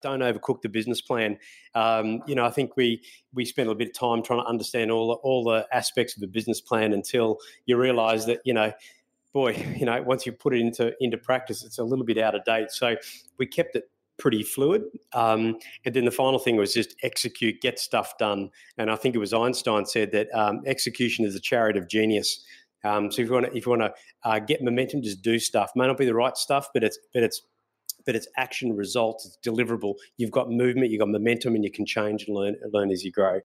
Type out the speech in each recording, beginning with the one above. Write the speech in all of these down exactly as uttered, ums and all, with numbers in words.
don't overcook the business plan. Um, you know, I think we we spent a bit of time trying to understand all the, all the aspects of the business plan until you realise that, you know, boy, you know, once you put it into into practice, it's a little bit out of date. So we kept it pretty fluid. Um, and then the final thing was just execute, get stuff done. And I think it was Einstein said that um, execution is a chariot of genius. Um, so if you want to, if you want to uh, get momentum, just do stuff. May not be the right stuff, but it's but it's but it's action results. It's deliverable. You've got movement, you've got momentum, and you can change and learn learn as you grow.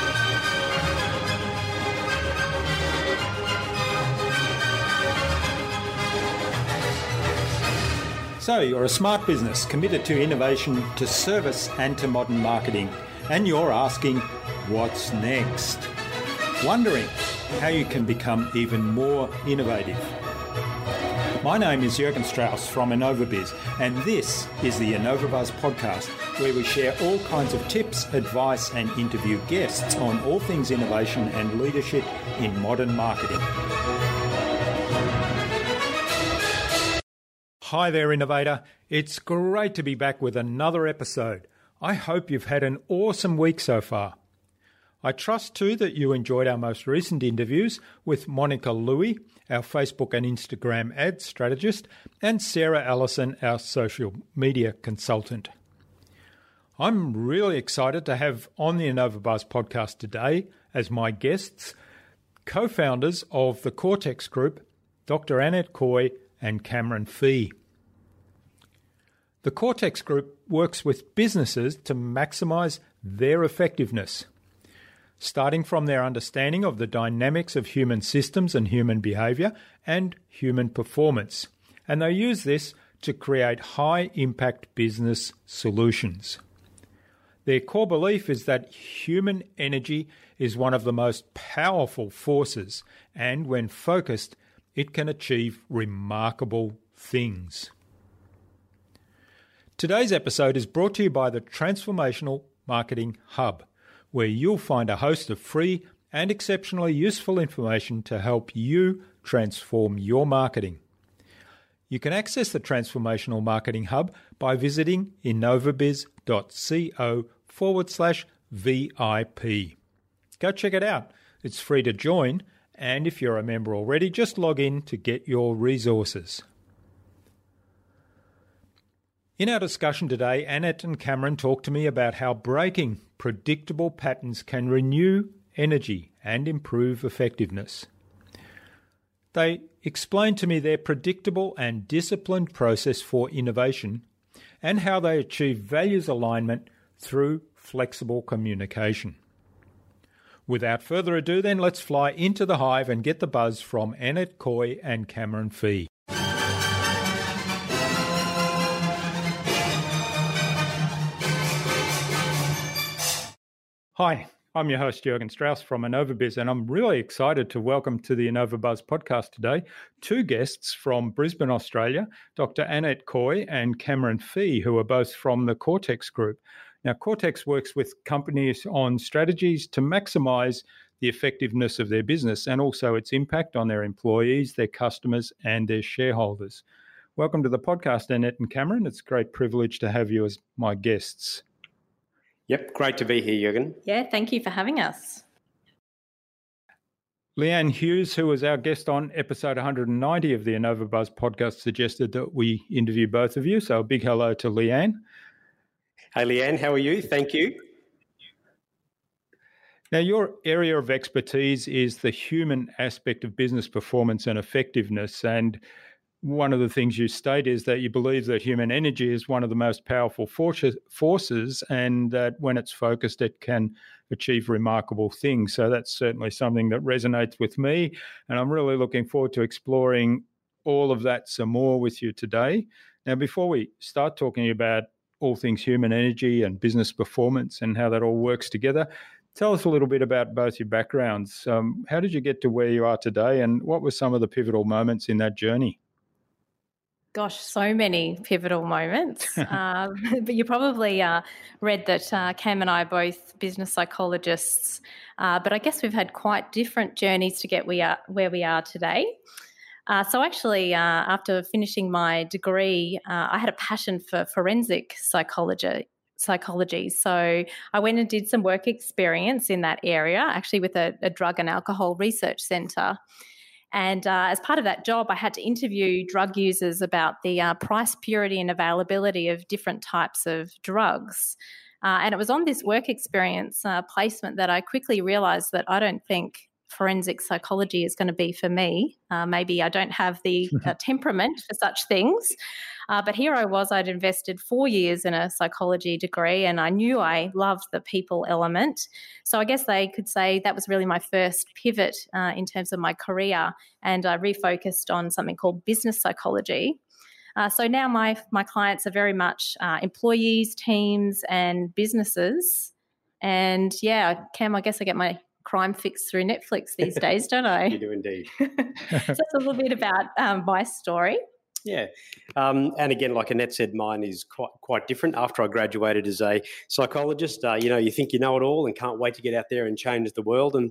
So you're a smart business committed to innovation, to service, and to modern marketing, and you're asking, what's next? Wondering how you can become even more innovative. My name is Jürgen Strauss from InnovaBiz, and this is the InnovaBuzz podcast, where we share all kinds of tips, advice, and interview guests on all things innovation and leadership in modern marketing. Hi there, innovator. It's great to be back with another episode. I hope you've had an awesome week so far. I trust too that you enjoyed our most recent interviews with Monica Louie, our Facebook and Instagram ad strategist, and Sarah Allison, our social media consultant. I'm really excited to have on the InnovaBuzz podcast today as my guests, co-founders of the Cortex Group, Doctor Annette Coy and Cameron Fee. The Cortex Group works with businesses to maximise their effectiveness, starting from their understanding of the dynamics of human systems and human behaviour and human performance. And they use this to create high-impact business solutions. Their core belief is that human energy is one of the most powerful forces, and when focused, it can achieve remarkable things. Today's episode is brought to you by the Transformational Marketing Hub, where you'll find a host of free and exceptionally useful information to help you transform your marketing. You can access the Transformational Marketing Hub by visiting innovabiz.co forward slash VIP. Go check it out. It's free to join, and if you're a member already, just log in to get your resources. In our discussion today, Annette and Cameron talk to me about how breaking predictable patterns can renew energy and improve effectiveness. They explain to me their predictable and disciplined process for innovation and how they achieve values alignment through flexible communication. Without further ado, then, let's fly into the hive and get the buzz from Annette Coy and Cameron Fee. Hi, I'm your host, Jürgen Strauss from InnovaBiz, and I'm really excited to welcome to the InnovaBuzz podcast today two guests from Brisbane, Australia, Doctor Annette Coy and Cameron Fee, who are both from the Cortex Group. Now, Cortex works with companies on strategies to maximise the effectiveness of their business and also its impact on their employees, their customers, and their shareholders. Welcome to the podcast, Annette and Cameron. It's a great privilege to have you as my guests. Yep, great to be here, Jürgen. Yeah, thank you for having us. Leanne Hughes, who was our guest on episode one hundred ninety of the InnovaBuzz podcast, suggested that we interview both of you. So a big hello to Leanne. Hey, Leanne, how are you? Thank you. Now, your area of expertise is the human aspect of business performance and effectiveness. And one of the things you state is that you believe that human energy is one of the most powerful forces, and that when it's focused, it can achieve remarkable things. So that's certainly something that resonates with me, and I'm really looking forward to exploring all of that some more with you today. Now, before we start talking about all things human energy and business performance and how that all works together, tell us a little bit about both your backgrounds. Um, how did you get to where you are today, and what were some of the pivotal moments in that journey? Gosh, so many pivotal moments. um, but you probably uh, read that uh, Cam and I are both business psychologists, uh, but I guess we've had quite different journeys to get we are, where we are today. Uh, so actually, uh, after finishing my degree, uh, I had a passion for forensic psychology, psychology. So I went and did some work experience in that area, actually with a, a drug and alcohol research centre. And uh, as part of that job, I had to interview drug users about the uh, price, purity and availability of different types of drugs. Uh, and it was on this work experience uh, placement that I quickly realised that I don't think forensic psychology is going to be for me. Uh, maybe I don't have the uh, temperament for such things. Uh, but here I was, I'd invested four years in a psychology degree and I knew I loved the people element. So I guess they could say that was really my first pivot uh, in terms of my career, and I refocused on something called business psychology. Uh, so now my my clients are very much uh, employees, teams and businesses. And yeah, Cam, I guess I get my crime fix through Netflix these days, don't I? You do indeed. So that's a little bit about um, my story. Yeah. Um, and again, like Annette said, mine is quite quite different. After I graduated as a psychologist, uh, you know, you think you know it all and can't wait to get out there and change the world. And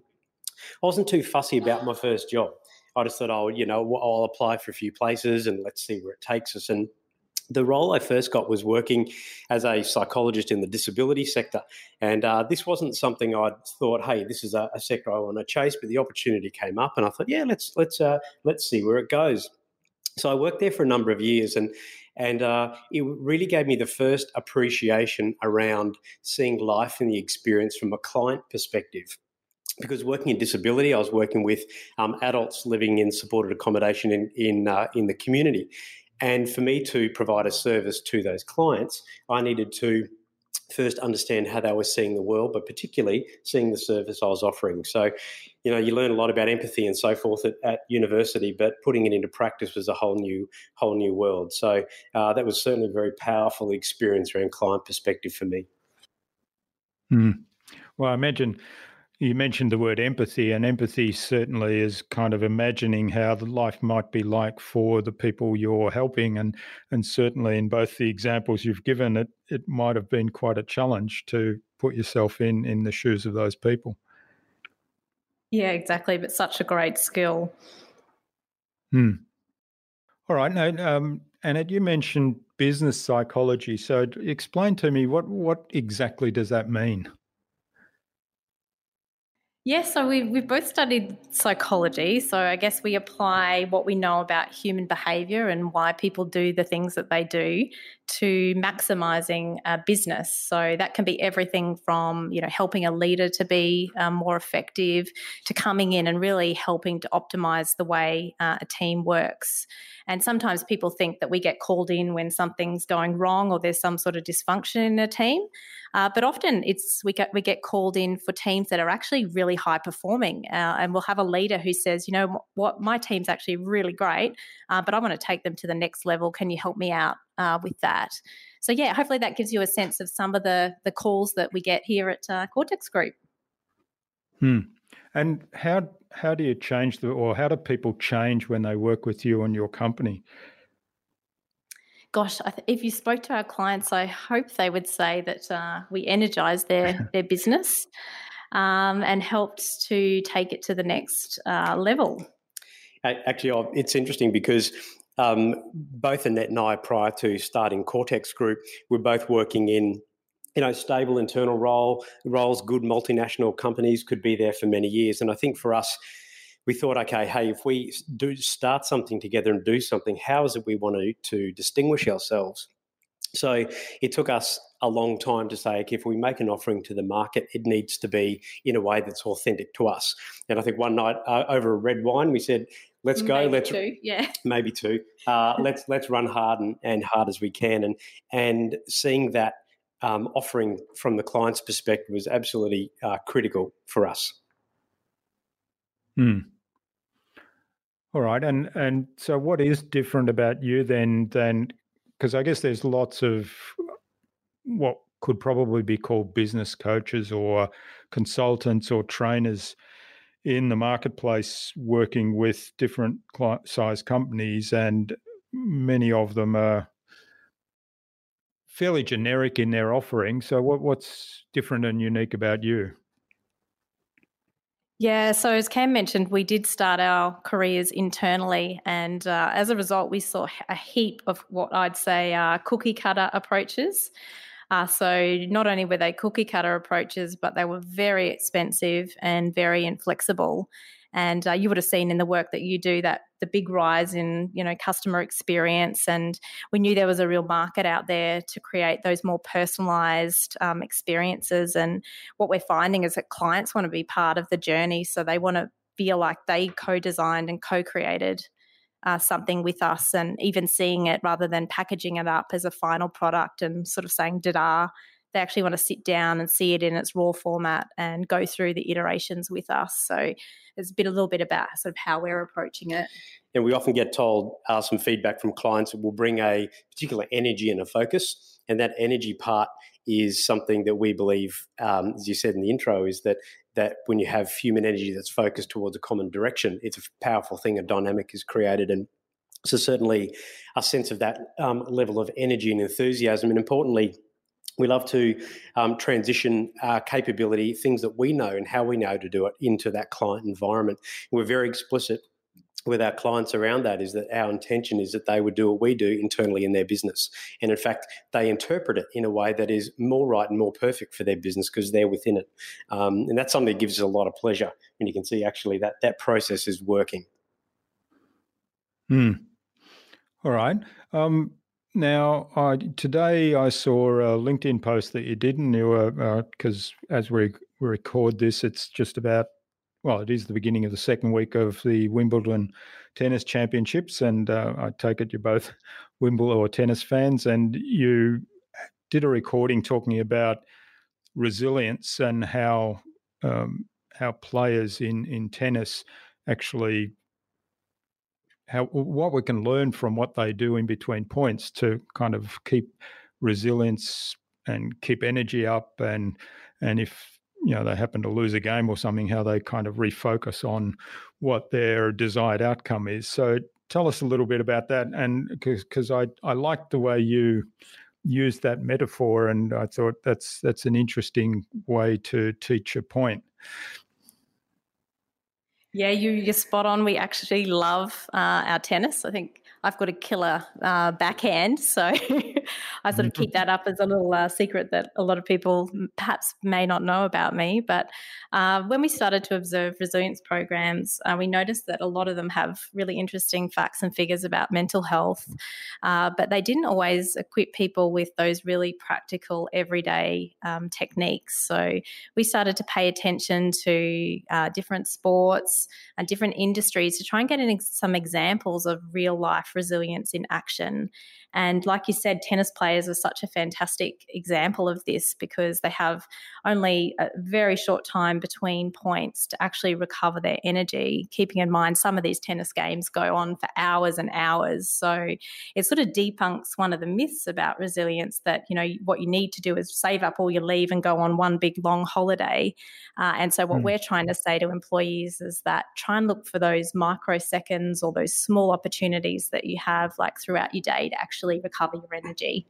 I wasn't too fussy about my first job. I just thought, oh, you know, I'll apply for a few places and let's see where it takes us. And the role I first got was working as a psychologist in the disability sector. And uh, this wasn't something I'd thought, hey, this is a, a sector I want to chase, but the opportunity came up and I thought, yeah, let's let's uh, let's see where it goes. So I worked there for a number of years, and and uh, it really gave me the first appreciation around seeing life and the experience from a client perspective. Because working in disability, I was working with um, adults living in supported accommodation in in uh, in the community, and for me to provide a service to those clients, I needed to first understand how they were seeing the world, but particularly seeing the service I was offering. So, you know, you learn a lot about empathy and so forth at, at university, but putting it into practice was a whole new, whole new world. So uh, that was certainly a very powerful experience around client perspective for me. Mm. Well, I imagine you mentioned the word empathy, and empathy certainly is kind of imagining how the life might be like for the people you're helping. And and certainly in both the examples you've given, it, it might have been quite a challenge to put yourself in, in the shoes of those people. Yeah, exactly. But such a great skill. Hmm. All right. Now, um, Annette, you mentioned business psychology. So explain to me, what, what exactly does that mean? Yes, so we, we've both studied psychology. So I guess we apply what we know about human behaviour and why people do the things that they do to maximising a business. So that can be everything from, you know, helping a leader to be um, more effective, to coming in and really helping to optimise the way uh, a team works. And sometimes people think that we get called in when something's going wrong or there's some sort of dysfunction in a team. Uh, but often it's we get we get called in for teams that are actually really high performing, uh, and we'll have a leader who says, you know what, my team's actually really great, uh, but I want to take them to the next level. Can you help me out uh, with that? So yeah, hopefully that gives you a sense of some of the the calls that we get here at uh, Cortex Group. Hmm. And how how do you change the, or how do people change when they work with you and your company? Gosh, I th- if you spoke to our clients, I hope they would say that uh, we energised their their business um, and helped to take it to the next uh, level. Actually, it's interesting because um, both Annette and I, prior to starting Cortex Group, were both working in, you know, stable internal role roles. Good multinational companies could be there for many years, and I think for us, we thought, okay, hey, if we do start something together and do something, how is it we want to, to distinguish ourselves? So it took us a long time to say, okay, if we make an offering to the market, it needs to be in a way that's authentic to us. And I think one night uh, over a red wine, we said, let's go. Maybe let's two, yeah. Maybe two. Uh, let's let's run hard and, and hard as we can. And and seeing that um, offering from the client's perspective was absolutely uh, critical for us. Hmm. All right. And and so what is different about you then than, because I guess there's lots of what could probably be called business coaches or consultants or trainers in the marketplace working with different size companies, and many of them are fairly generic in their offering. So what, what's different and unique about you? Yeah, so as Cam mentioned, we did start our careers internally, and uh, as a result, we saw a heap of what I'd say are cookie cutter approaches. Uh, so not only were they cookie cutter approaches, but they were very expensive and very inflexible. And uh, you would have seen in the work that you do that the big rise in, you know, customer experience. And we knew there was a real market out there to create those more personalized um, experiences. And what we're finding is that clients want to be part of the journey. So they want to feel like they co-designed and co-created uh, something with us, and even seeing it rather than packaging it up as a final product and sort of saying, da-da. They actually want to sit down and see it in its raw format and go through the iterations with us. So it's a bit, a little bit about sort of how we're approaching it. And we often get told uh, some feedback from clients that will bring a particular energy and a focus. And that energy part is something that we believe, um, as you said in the intro, is that that when you have human energy that's focused towards a common direction, it's a powerful thing. A dynamic is created. And so certainly a sense of that um, level of energy and enthusiasm. And importantly, we love to um, transition our capability, things that we know and how we know to do it, into that client environment. And we're very explicit with our clients around that, is that our intention is that they would do what we do internally in their business. And in fact, they interpret it in a way that is more right and more perfect for their business because they're within it. Um, and that's something that gives us a lot of pleasure when you can see actually that that process is working. Hmm. All right. Um, Now, uh, today I saw a LinkedIn post that you did, and you were, because uh, as we, we record this, it's just about, well, it is the beginning of the second week of the Wimbledon Tennis Championships, and uh, I take it you're both Wimbledon or tennis fans, and you did a recording talking about resilience and how um, how players in, in tennis actually how what we can learn from what they do in between points to kind of keep resilience and keep energy up, and and if you know they happen to lose a game or something, how they kind of refocus on what their desired outcome is. So tell us a little bit about that, and because I I like the way you used that metaphor, and I thought that's that's an interesting way to teach a point. Yeah, you, you're spot on. We actually love uh, our tennis. I think I've got a killer uh, backhand, so I sort of keep that up as a little uh, secret that a lot of people perhaps may not know about me. But uh, when we started to observe resilience programs, uh, we noticed that a lot of them have really interesting facts and figures about mental health, uh, but they didn't always equip people with those really practical, everyday um, techniques. So we started to pay attention to uh, different sports and different industries to try and get in ex- some examples of real life resilience in action. And like you said, tennis players are such a fantastic example of this because they have only a very short time between points to actually recover their energy, keeping in mind some of these tennis games go on for hours and hours. So it sort of debunks one of the myths about resilience that, you know, what you need to do is save up all your leave and go on one big long holiday. Uh, and so what mm. we're trying to say to employees is that try and look for those microseconds or those small opportunities that you have like throughout your day to actually recover your energy.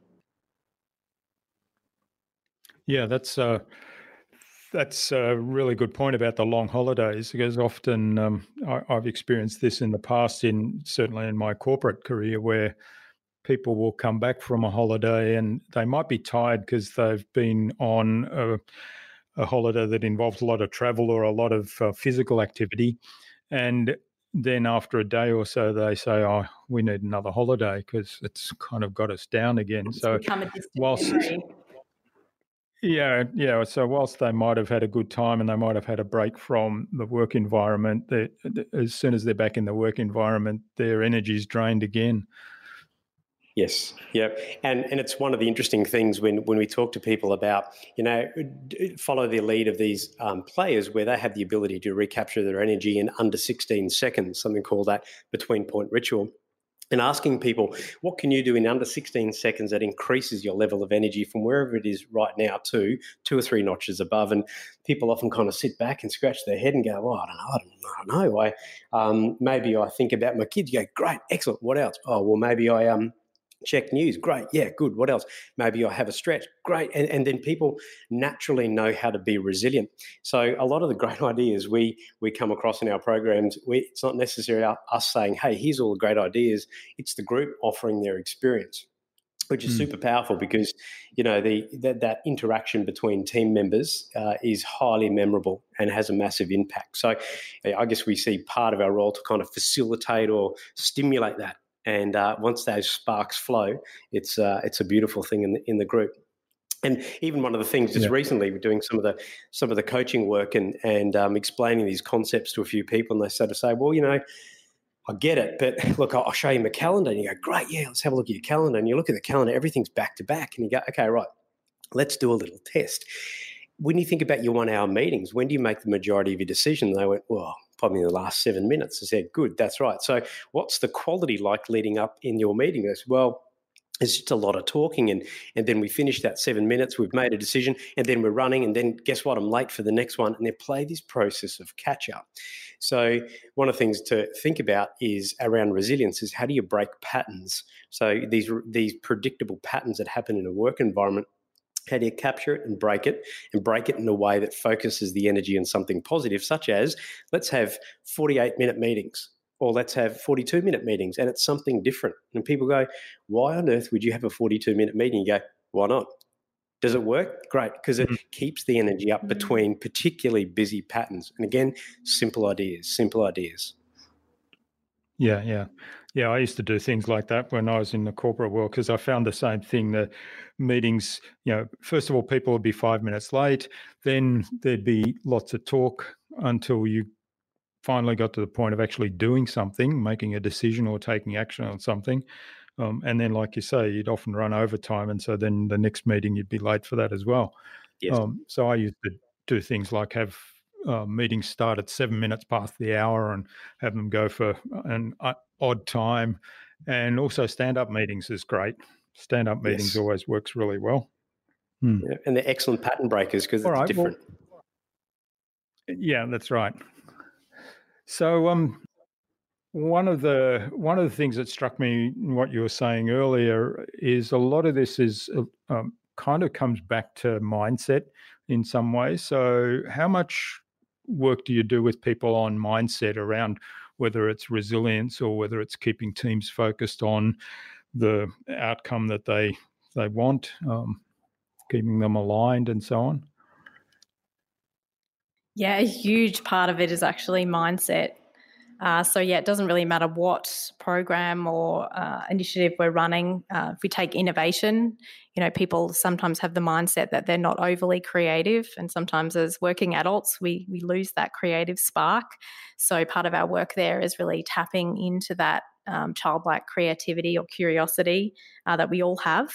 Yeah, that's uh, that's a really good point about the long holidays, because often um, I, I've experienced this in the past, in certainly in my corporate career, where people will come back from a holiday and they might be tired because they've been on a, a holiday that involves a lot of travel or a lot of uh, physical activity, and then after a day or so, they say, "Oh, we need another holiday because it's kind of got us down again." It's so, become a distant whilst memory. yeah, yeah. So, whilst they might have had a good time and they might have had a break from the work environment, they, as soon as they're back in the work environment, their energy's drained again. Yes, yeah, and and it's one of the interesting things when when we talk to people about, you know, follow the lead of these um, players where they have the ability to recapture their energy in under sixteen seconds, something called that between point ritual. And asking people, what can you do in under sixteen seconds that increases your level of energy from wherever it is right now to two or three notches above? And people often kind of sit back and scratch their head and go, well, I don't know, I don't know, I don't know. I, um, maybe I think about my kids. You go, great, excellent, what else? Oh, well, maybe I um. check news. Great. Yeah, good. What else? Maybe I have a stretch. Great. And, and then people naturally know how to be resilient. So a lot of the great ideas we we come across in our programs, we, it's not necessarily us saying, hey, here's all the great ideas. It's the group offering their experience. which is Mm. super powerful because, you know, the that, that interaction between team members uh, is highly memorable and has a massive impact. So I guess we see part of our role to kind of facilitate or stimulate that. And uh, once those sparks flow, it's uh, it's a beautiful thing in the, in the group. And even one of the things just Yeah. recently, we're doing some of the some of the coaching work and and um, explaining these concepts to a few people, and they started to say, well, you know, I get it, but look, I'll show you my calendar. And you go, great, yeah, let's have a look at your calendar. And you look at the calendar, everything's back to back. And you go, okay, right, let's do a little test. When you think about your one-hour meetings, when do you make the majority of your decision? And they went, well, probably in the last seven minutes. I said, good, that's right. So what's the quality like leading up in your meeting? I said, well, it's just a lot of talking, and and then we finish that seven minutes, we've made a decision, and then we're running, and then guess what, I'm late for the next one, and they play this process of catch up. So one of the things to think about is around resilience is how do you break patterns? So these these predictable patterns that happen in a work environment, how do you capture it and break it, and break it in a way that focuses the energy on something positive, such as let's have forty-eight minute meetings, or let's have forty-two minute meetings, and it's something different. And people go, why on earth would you have a forty-two minute meeting? You go, why not? Does it work? Great, because it mm-hmm. keeps the energy up between particularly busy patterns. And again, simple ideas, simple ideas. Yeah, yeah. Yeah, I used to do things like that when I was in the corporate world because I found the same thing. The meetings, you know, first of all, people would be five minutes late. Then there'd be lots of talk until you finally got to the point of actually doing something, making a decision or taking action on something. Um, and then, like you say, you'd often run overtime. And so then the next meeting, you'd be late for that as well. Yes. Um, so I used to do things like have uh, meetings start at seven minutes past the hour and have them go for an uh, odd time. And also stand-up meetings is great. Stand-up meetings yes. always works really well. Hmm. Yeah, and they're excellent pattern breakers because it's right, different. Well, yeah, that's right. So um, one of the one of the things that struck me in what you were saying earlier is a lot of this is um, kind of comes back to mindset in some ways. So how much work do you do with people on mindset around whether it's resilience or whether it's keeping teams focused on the outcome that they they want, um, keeping them aligned and so on? Yeah, a huge part of it is actually mindset. Uh, so, yeah, it doesn't really matter what program or uh, initiative we're running. Uh, if we take innovation, you know, people sometimes have the mindset that they're not overly creative. And sometimes as working adults, we, we lose that creative spark. So part of our work there is really tapping into that um, childlike creativity or curiosity uh, that we all have.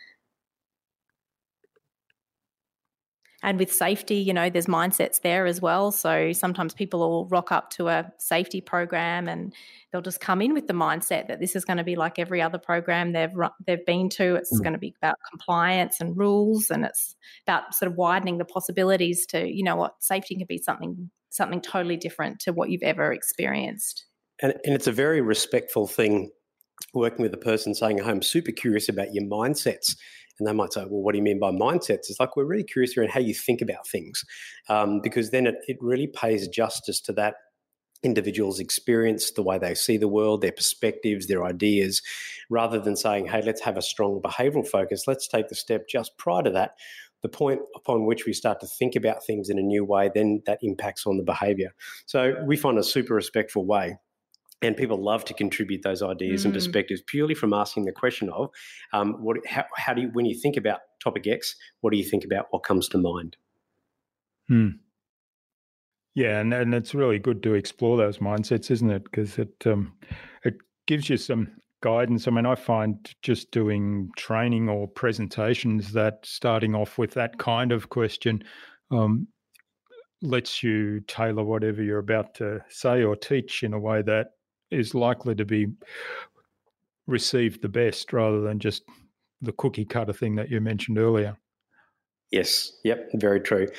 And with safety, you know, there's mindsets there as well. So sometimes people will rock up to a safety program and they'll just come in with the mindset that this is going to be like every other program they've they've been to. It's mm. going to be about compliance and rules, and it's about sort of widening the possibilities to, you know what, safety can be something something totally different to what you've ever experienced. And, and it's a very respectful thing working with a person saying, hey, I'm super curious about your mindsets. And they might say, well, what do you mean by mindsets? It's like we're really curious around how you think about things, um, because then it, it really pays justice to that individual's experience, the way they see the world, their perspectives, their ideas, rather than saying, hey, let's have a strong behavioural focus. Let's take the step just prior to that, the point upon which we start to think about things in a new way, then that impacts on the behaviour. So we find a super respectful way. And people love to contribute those ideas mm. and perspectives purely from asking the question of, um, what, how, how do you, when you think about topic X, what do you think about what comes to mind? Hmm. Yeah, and, and it's really good to explore those mindsets, isn't it? Because it um, it gives you some guidance. I mean, I find just doing training or presentations that starting off with that kind of question um, lets you tailor whatever you're about to say or teach in a way that is likely to be received the best rather than just the cookie cutter thing that you mentioned earlier. Yes. Yep. Very true.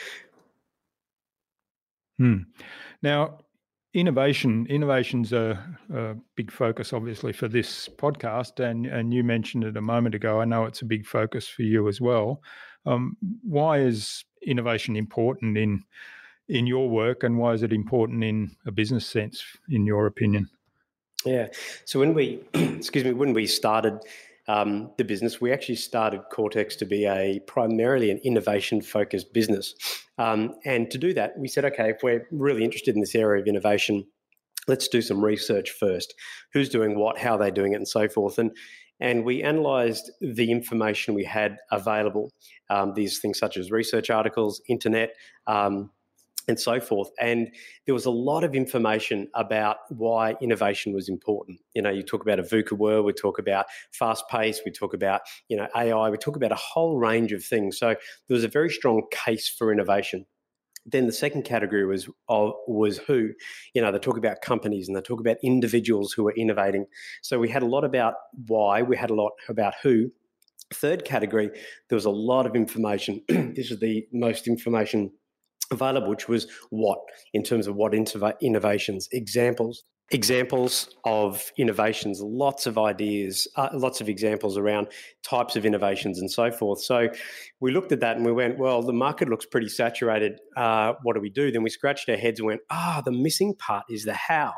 Hmm. Now, innovation, innovation's a, a big focus, obviously, for this podcast, and, and you mentioned it a moment ago. I know it's a big focus for you as well. Um, why is innovation important in in your work, and why is it important in a business sense, in your opinion? Yeah. So when we, excuse me, when we started um, the business, we actually started Cortex to be a primarily an innovation-focused business. Um, and to do that, we said, okay, if we're really interested in this area of innovation, let's do some research first. Who's doing what, how they're doing it, and so forth. And And we analysed the information we had available, um, these things such as research articles, internet, um, and so forth. And there was a lot of information about why innovation was important. You know, you talk about a VUCA world, we talk about fast pace, we talk about, you know, A I, we talk about a whole range of things. So there was a very strong case for innovation. Then the second category was uh, was who. You know, they talk about companies and they talk about individuals who are innovating. So we had a lot about why, we had a lot about who. Third category, there was a lot of information. This is the most information available, which was what, in terms of what innovations, examples. Examples of innovations, lots of ideas, uh, lots of examples around types of innovations and so forth. So we looked at that and we went, well, the market looks pretty saturated. Uh, what do we do? Then we scratched our heads and went, ah, oh, the missing part is the how.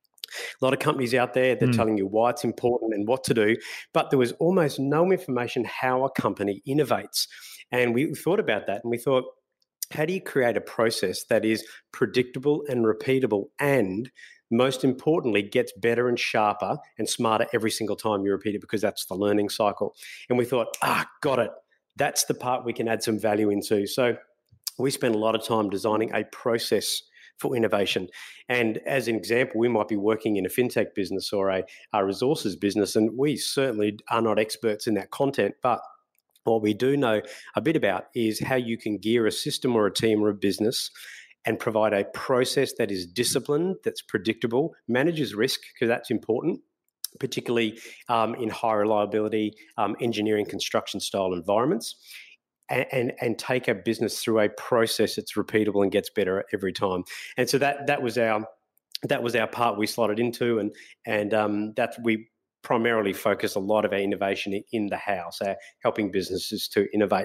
A lot of companies out there, they're mm. telling you why it's important and what to do, but there was almost no information how a company innovates. And we thought about that and we thought, how do you create a process that is predictable and repeatable and, most importantly, gets better and sharper and smarter every single time you repeat it, because that's the learning cycle. And we thought, ah, got it. That's the part we can add some value into. So we spent a lot of time designing a process for innovation. And as an example, we might be working in a fintech business or a, a resources business, and we certainly are not experts in that content, but what we do know a bit about is how you can gear a system or a team or a business and provide a process that is disciplined, that's predictable, manages risk, because that's important, particularly um, in high reliability um, engineering construction style environments, and, and, and take a business through a process that's repeatable and gets better every time. And so that that was our that was our part we slotted into, and and um, that we primarily focus a lot of our innovation in the house, uh, helping businesses to innovate.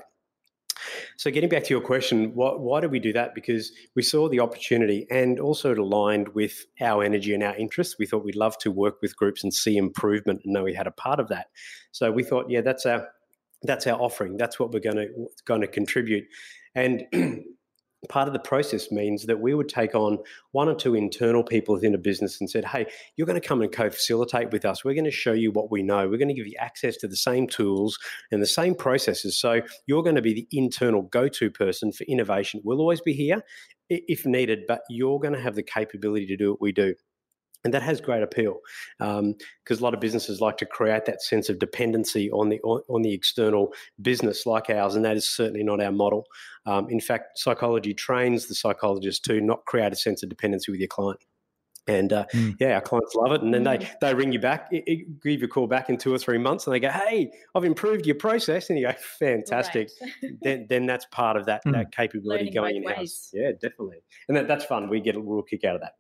So getting back to your question, why, why did we do that? Because we saw the opportunity, and also it aligned with our energy and our interests. We thought we'd love to work with groups and see improvement and know we had a part of that. So we thought, yeah, that's our that's our offering. That's what we're going to going to contribute. And part of the process means that we would take on one or two internal people within a business and said, hey, you're going to come and co-facilitate with us. We're going to show you what we know. We're going to give you access to the same tools and the same processes. So you're going to be the internal go-to person for innovation. We'll always be here if needed, but you're going to have the capability to do what we do. And that has great appeal, because um, a lot of businesses like to create that sense of dependency on the on, on the external business like ours, and that is certainly not our model. Um, in fact, psychology trains the psychologist to not create a sense of dependency with your client. And uh, mm. yeah, our clients love it. And then they, they ring you back, it, it, give you a call back in two or three months, and they go, hey, I've improved your process. And you go, fantastic. Right. then then that's part of that, mm. that capability Learning going in-house. Yeah, definitely. And that, that's fun. We get a real kick out of that.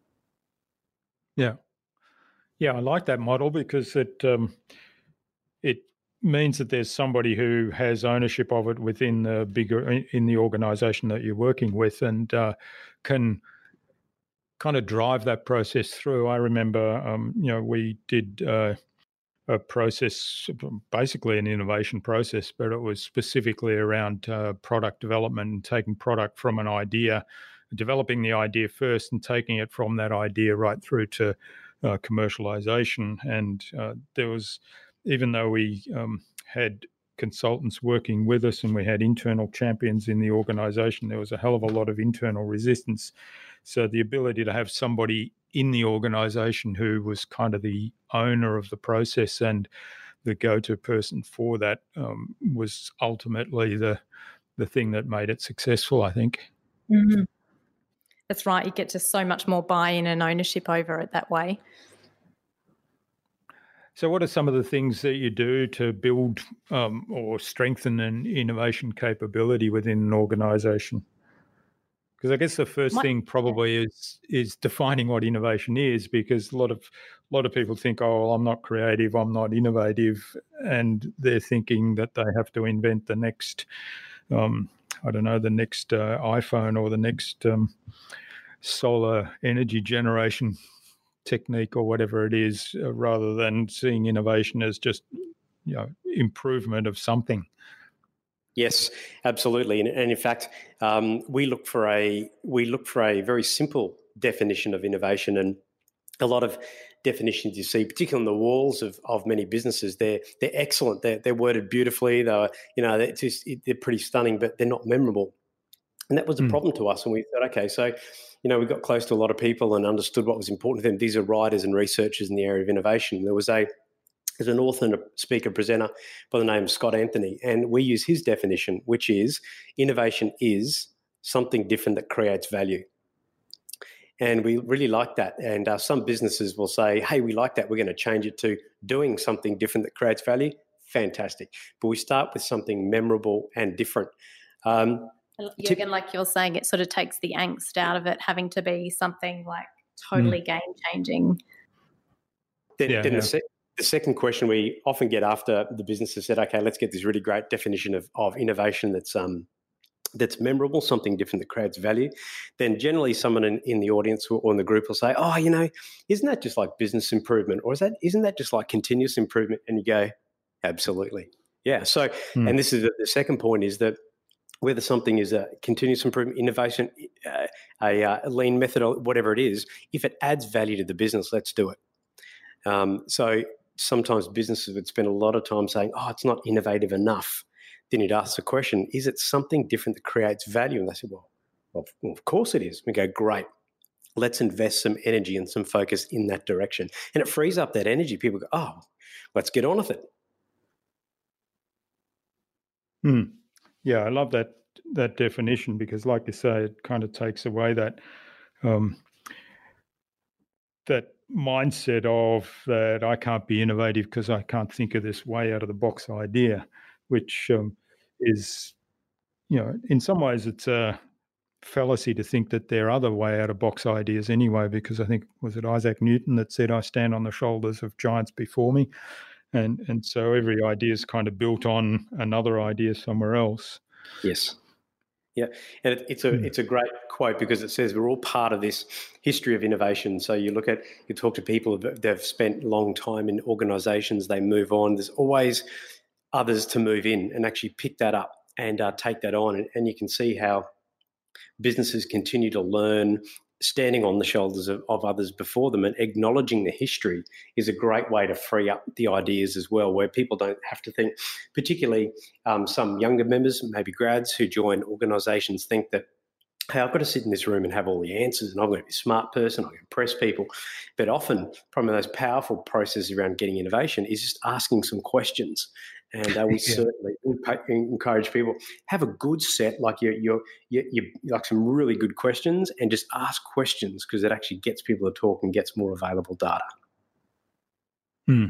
Yeah. Yeah, I like that model because it um, it means that there's somebody who has ownership of it within the bigger, in the organization that you're working with, and uh, can kind of drive that process through. I remember, um, you know, we did uh, a process, basically an innovation process, but it was specifically around uh, product development and taking product from an idea, developing the idea first and taking it from that idea right through to uh, commercialization. And uh, there was, even though we um, had consultants working with us and we had internal champions in the organization, there was a hell of a lot of internal resistance. So the ability to have somebody in the organization who was kind of the owner of the process and the go-to person for that um, was ultimately the the thing that made it successful, I think. Mm-hmm. That's right. You get just so much more buy-in and ownership over it that way. So what are some of the things that you do to build um, or strengthen an innovation capability within an organisation? Because I guess the first My, thing probably yeah. is is defining what innovation is, because a lot of a lot of people think, oh, well, I'm not creative, I'm not innovative, and they're thinking that they have to invent the next um, I don't know, the next uh, iPhone or the next um, solar energy generation technique or whatever it is, uh, rather than seeing innovation as just you know, improvement of something. Yes, absolutely. And, and in fact, um, we look for a we look for a very simple definition of innovation, and a lot of definitions you see, particularly on the walls of, of many businesses, they're they're excellent. They're, they're worded beautifully. They're you know they're just they're pretty stunning, but they're not memorable. And that was a Mm. problem to us. And we thought, okay, so you know we got close to a lot of people and understood what was important to them. These are writers and researchers in the area of innovation. There was a There's an author and a speaker presenter by the name of Scott Anthony, and we use his definition, which is innovation is something different that creates value. And we really like that. And uh, some businesses will say, hey, we like that. We're going to change it to doing something different that creates value. Fantastic. But we start with something memorable and different. Um, Jürgen, like you're saying, it sort of takes the angst out of it having to be something like totally mm. game-changing. Then, yeah, then yeah. The, se- the second question we often get after the business has said, okay, let's get this really great definition of, of innovation that's um, that's memorable, something different that creates value. Then generally someone in, in the audience or in the group will say, oh, you know, isn't that just like business improvement? Or is that isn't that just like continuous improvement? And you go, absolutely. Yeah. So, mm. and this is the, the second point is that whether something is a continuous improvement, innovation, uh, a, a lean method, or whatever it is, if it adds value to the business, let's do it. Um, so sometimes businesses would spend a lot of time saying, oh, it's not innovative enough. Then you'd ask the question, is it something different that creates value? And they said, well, well, of course it is. We go, great. Let's invest some energy and some focus in that direction. And it frees up that energy. People go, oh, let's get on with it. Hmm. Yeah, I love that that definition because, like you say, it kind of takes away that um, that mindset of that I can't be innovative because I can't think of this way out of the box idea, which um, is, you know, in some ways it's a fallacy to think that there are other way out of box ideas anyway, because I think, was it Isaac Newton that said, I stand on the shoulders of giants before me. And and so every idea is kind of built on another idea somewhere else. Yes. Yeah, and it, it's a mm. it's a great quote because it says we're all part of this history of innovation. So you look at, you talk to people that they've spent a long time in organisations, they move on. There's always others to move in and actually pick that up and uh, take that on. And, and you can see how businesses continue to learn, standing on the shoulders of, of others before them and acknowledging the history is a great way to free up the ideas as well, where people don't have to think, particularly um, some younger members, maybe grads who join organisations think that, hey, I've got to sit in this room and have all the answers and I'm going to be a smart person, I can impress people. But often, probably the most powerful process around getting innovation is just asking some questions. And uh, we yeah. certainly encourage people, have a good set, like you you you like some really good questions, and just ask questions because it actually gets people to talk and gets more available data. Hmm.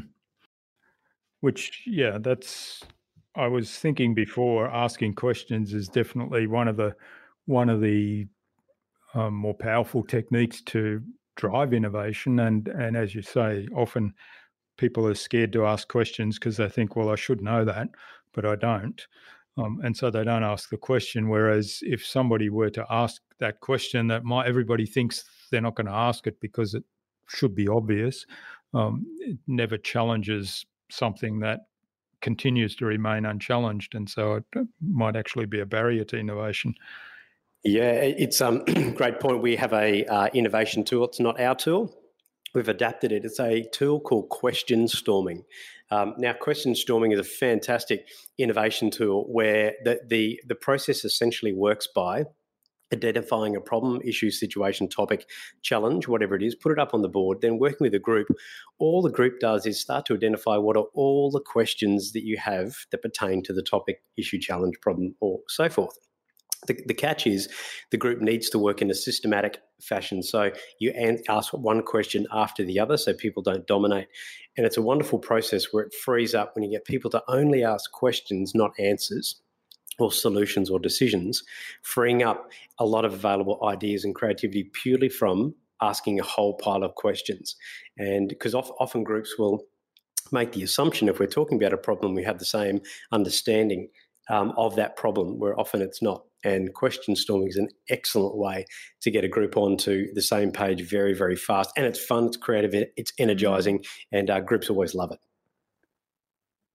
Which, yeah, that's, I was thinking before, asking questions is definitely one of the one of the um, more powerful techniques to drive innovation. And and as you say, often people are scared to ask questions because they think, well, I should know that, but I don't. Um, and so they don't ask the question. Whereas if somebody were to ask that question, that might, everybody thinks they're not going to ask it because it should be obvious. Um, it never challenges something that continues to remain unchallenged. And so it might actually be a barrier to innovation. Yeah, it's a um, great point. We have a uh, innovation tool. It's not our tool. We've adapted it. It's a tool called Question Storming. Um, now, Question Storming is a fantastic innovation tool where the, the, the process essentially works by identifying a problem, issue, situation, topic, challenge, whatever it is, put it up on the board, then working with a group. All the group does is start to identify what are all the questions that you have that pertain to the topic, issue, challenge, problem, or so forth. The, the catch is the group needs to work in a systematic fashion. So you ask one question after the other so people don't dominate. And it's a wonderful process where it frees up when you get people to only ask questions, not answers or solutions or decisions, freeing up a lot of available ideas and creativity purely from asking a whole pile of questions. And because often groups will make the assumption if we're talking about a problem, we have the same understanding um, of that problem, where often it's not. And question storming is an excellent way to get a group onto the same page very, very fast. And it's fun, it's creative, it's energizing, and uh, groups always love it.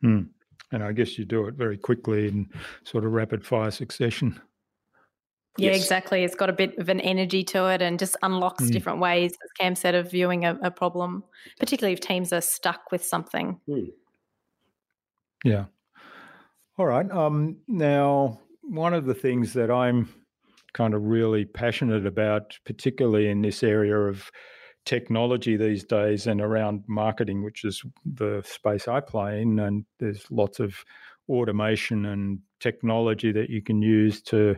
Hmm. And I guess you do it very quickly in sort of rapid fire succession. Yeah, Yes. exactly. It's got a bit of an energy to it and just unlocks Mm. different ways, as Cam said, of viewing a, a problem, particularly if teams are stuck with something. Hmm. Yeah. All right. Um, now, one of the things that I'm kind of really passionate about, particularly in this area of technology these days and around marketing, which is the space I play in, and there's lots of automation and technology that you can use to,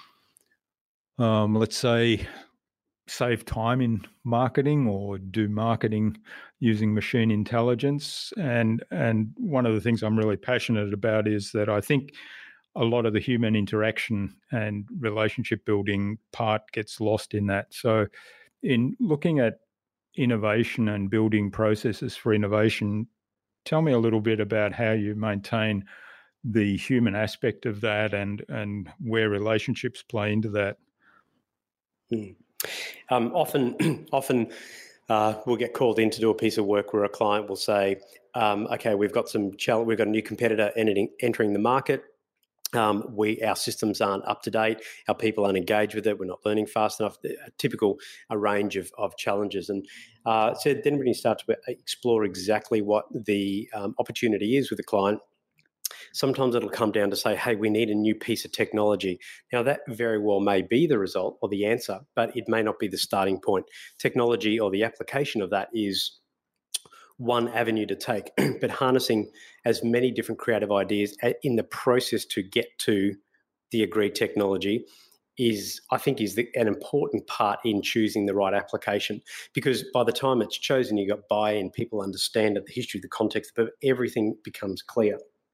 um, let's say, save time in marketing or do marketing using machine intelligence. And and one of the things I'm really passionate about is that I think a lot of the human interaction and relationship building part gets lost in that. So in looking at innovation and building processes for innovation, tell me a little bit about how you maintain the human aspect of that and and where relationships play into that. Hmm. Um, often, often uh, we'll get called in to do a piece of work where a client will say, um, "Okay, we've got some challenge. We've got a new competitor entering, entering the market. Um, we our systems aren't up to date. Our people aren't engaged with it. We're not learning fast enough." A typical a range of of challenges, and uh, so then when you start to explore exactly what the um, opportunity is with the client. Sometimes it'll come down to say, hey, we need a new piece of technology. Now, that very well may be the result or the answer, but it may not be the starting point. Technology or the application of that is one avenue to take, but harnessing as many different creative ideas in the process to get to the agreed technology is, I think, is the, an important part in choosing the right application, because by the time it's chosen, you've got buy-in, people understand it, the history, the context, but everything becomes clear.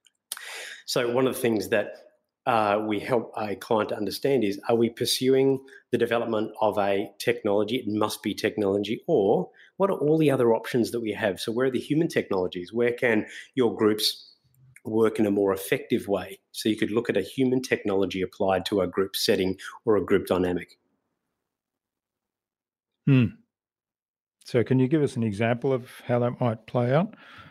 So one of the things that uh, we help a client to understand is, are we pursuing the development of a technology? It must be technology. Or what are all the other options that we have? So where are the human technologies? Where can your groups work in a more effective way? So you could look at a human technology applied to a group setting or a group dynamic. Hmm. So can you give us an example of how that might play out?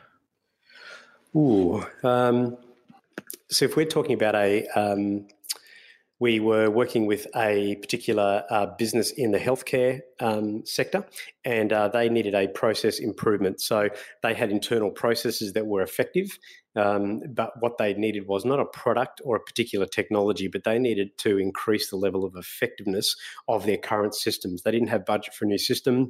Ooh. Um, so if we're talking about a... Um, we were working with a particular uh, business in the healthcare um, sector, and uh, they needed a process improvement. So they had internal processes that were effective, um, but what they needed was not a product or a particular technology, but they needed to increase the level of effectiveness of their current systems. They didn't have budget for a new system.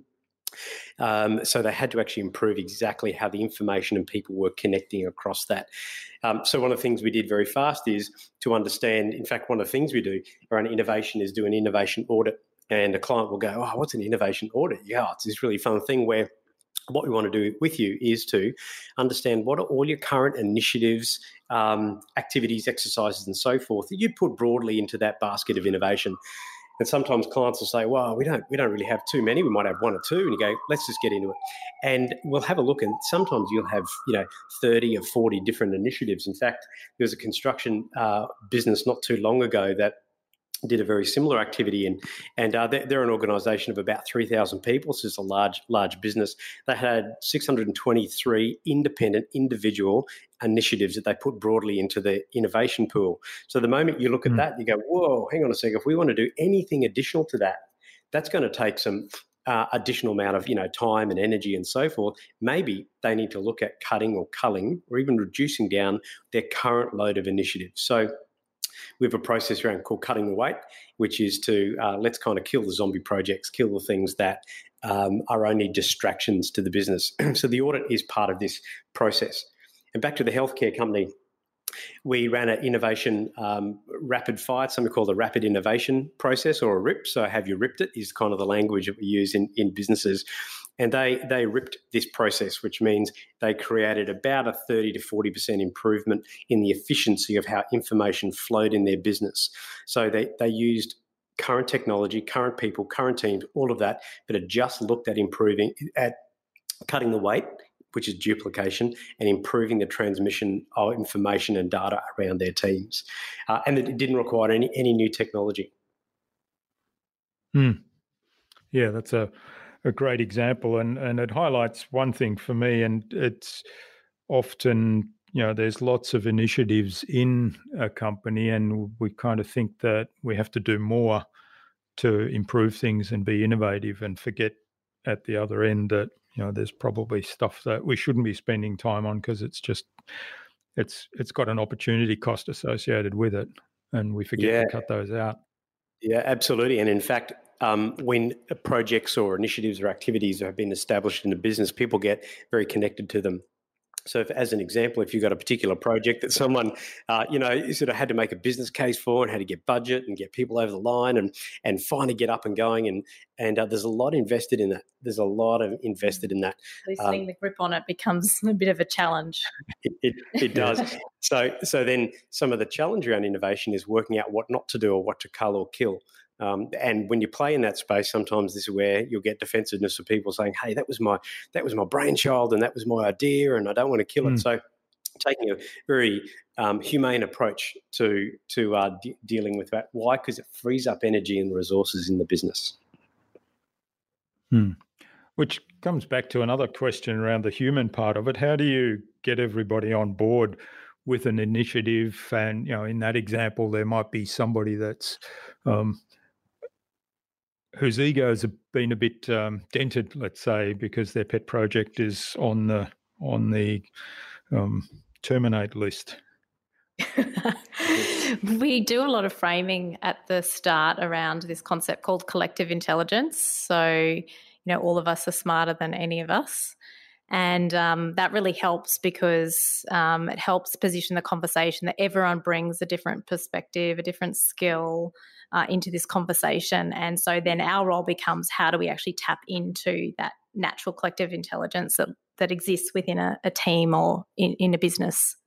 Um, so they had to actually improve exactly how the information and people were connecting across that. Um, so one of the things we did very fast is to understand, in fact, one of the things we do around innovation is do an innovation audit. And a client will go, oh, what's an innovation audit? Yeah, it's this really fun thing where what we want to do with you is to understand what are all your current initiatives, um, activities, exercises, and so forth that you put broadly into that basket of innovation. And sometimes clients will say, well, we don't we don't really have too many. We might have one or two. And you go, let's just get into it. And we'll have a look. And sometimes you'll have, you know, thirty or forty different initiatives. In fact, there was a construction uh, business not too long ago that did a very similar activity, and and uh, they're, they're an organisation of about three thousand people, so it's a large large business. They had six hundred twenty-three independent individual initiatives that they put broadly into the innovation pool. So the moment you look at mm. that, you go, whoa, hang on a second, if we want to do anything additional to that, that's going to take some uh, additional amount of, you know, time and energy and so forth. Maybe they need to look at cutting or culling or even reducing down their current load of initiatives. So we have a process around called cutting the weight, which is to uh, let's kind of kill the zombie projects, kill the things that um, are only distractions to the business. So the audit is part of this process. And back to the healthcare company, we ran an innovation um, rapid fire, something called a rapid innovation process, or a R I P. So have you ripped it is kind of the language that we use in, in businesses. And they they ripped this process, which means they created about a thirty to forty percent improvement in the efficiency of how information flowed in their business. So they, they used current technology, current people, current teams, all of that, but it just looked at improving, at cutting the weight, which is duplication, and improving the transmission of information and data around their teams. Uh, and it didn't require any, any new technology. Hmm. Yeah, that's a, a great example. And, and it highlights one thing for me, and it's often, you know, there's lots of initiatives in a company, and we kind of think that we have to do more to improve things and be innovative, and forget at the other end that, you know, there's probably stuff that we shouldn't be spending time on because it's just it's it's got an opportunity cost associated with it, and we forget Yeah. to cut those out. Yeah, absolutely. And in fact, um, when projects or initiatives or activities have been established in a business, people get very connected to them. So if, as an example, if you've got a particular project that someone, uh, you know, sort of had to make a business case for and had to get budget and get people over the line and and finally get up and going, and and uh, there's a lot invested in that. There's a lot of invested in that. Loosening um, the grip on it becomes a bit of a challenge. It, it, it does. so so then some of the challenge around innovation is working out what not to do or what to cull or kill. Um, and when you play in that space, sometimes this is where you'll get defensiveness of people saying, "Hey, that was my that was my brainchild, and that was my idea, and I don't want to kill mm. it." So, taking a very um, humane approach to to uh, de- dealing with that. Why? Because it frees up energy and resources in the business. Hmm. Which comes back to another question around the human part of it. How do you get everybody on board with an initiative? And, you know, in that example, there might be somebody that's um, whose egos have been a bit um, dented, let's say, because their pet project is on the on the um, terminate list. We do a lot of framing at the start around this concept called collective intelligence. So, you know, all of us are smarter than any of us. And um, that really helps because um, it helps position the conversation that everyone brings a different perspective, a different skill uh, into this conversation. And so then our role becomes, how do we actually tap into that natural collective intelligence that, that exists within a, a team or in, in a business?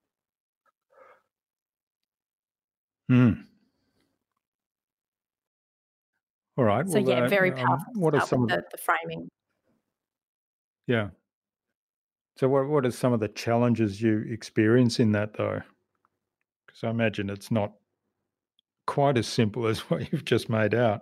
Hmm. All right. So, well, yeah, uh, very um, powerful what are some with of the, the framing. Yeah. So what what are some of the challenges you experience in that, though? Because I imagine it's not quite as simple as what you've just made out.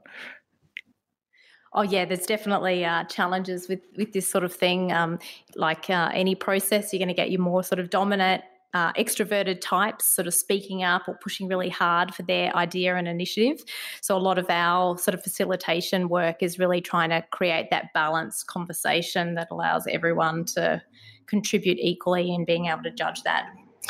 Oh, yeah, there's definitely uh, challenges with, with this sort of thing. Um, like uh, any process, you're going to get your more sort of dominant, uh, extroverted types sort of speaking up or pushing really hard for their idea and initiative. So a lot of our sort of facilitation work is really trying to create that balanced conversation that allows everyone to contribute equally and being able to judge that.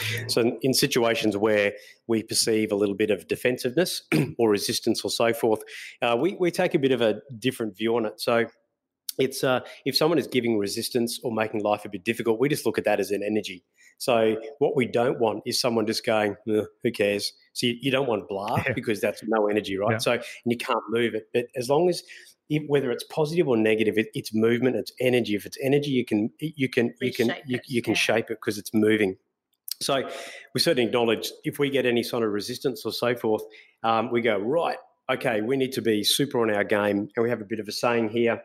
So in situations where we perceive a little bit of defensiveness or resistance or so forth, uh, we, we take a bit of a different view on it. So it's uh, if someone is giving resistance or making life a bit difficult, we just look at that as an energy. So what we don't want is someone just going, who cares? So you, you don't want blah yeah. because that's no energy, right? Yeah. So and you can't move it. But as long as If, whether it's positive or negative, it, it's movement, it's energy. If it's energy, you can you can you can you, you can yeah. shape it because it's moving. So we certainly acknowledge if we get any sort of resistance or so forth, um, we go, right, okay, we need to be super on our game. And we have a bit of a saying here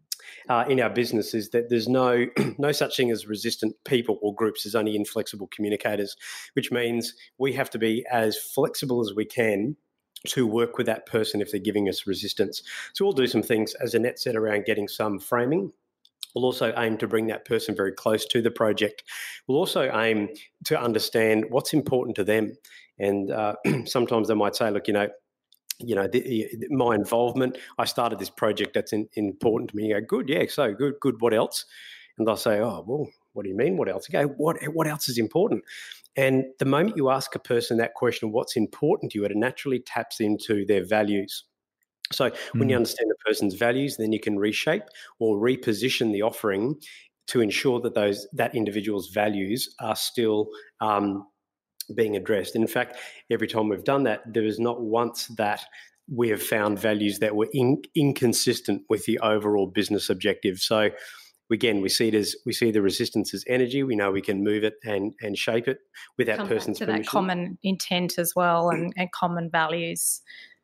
uh, in our business is that there's no no such thing as resistant people or groups. There's only inflexible communicators, which means we have to be as flexible as we can to work with that person if they're giving us resistance. So we'll do some things, as Annette said, around getting some framing. We'll also aim to bring that person very close to the project. We'll also aim to understand what's important to them. And uh, sometimes they might say, look, you know, you know, the, my involvement, I started this project that's in, important to me. You go, good, yeah, so good, good, what else? And they'll say, oh, well, what do you mean, what else? You go, what, what else is important? And the moment you ask a person that question, what's important to you, it naturally taps into their values. So when mm. you understand the person's values, then you can reshape or reposition the offering to ensure that those that individual's values are still um, being addressed. In fact, every time we've done that, there is not once that we have found values that were in, inconsistent with the overall business objective. So again, we see it as we see the resistance as energy. We know we can move it and and shape it with that Come person's back to permission. That common intent as well and, and common values.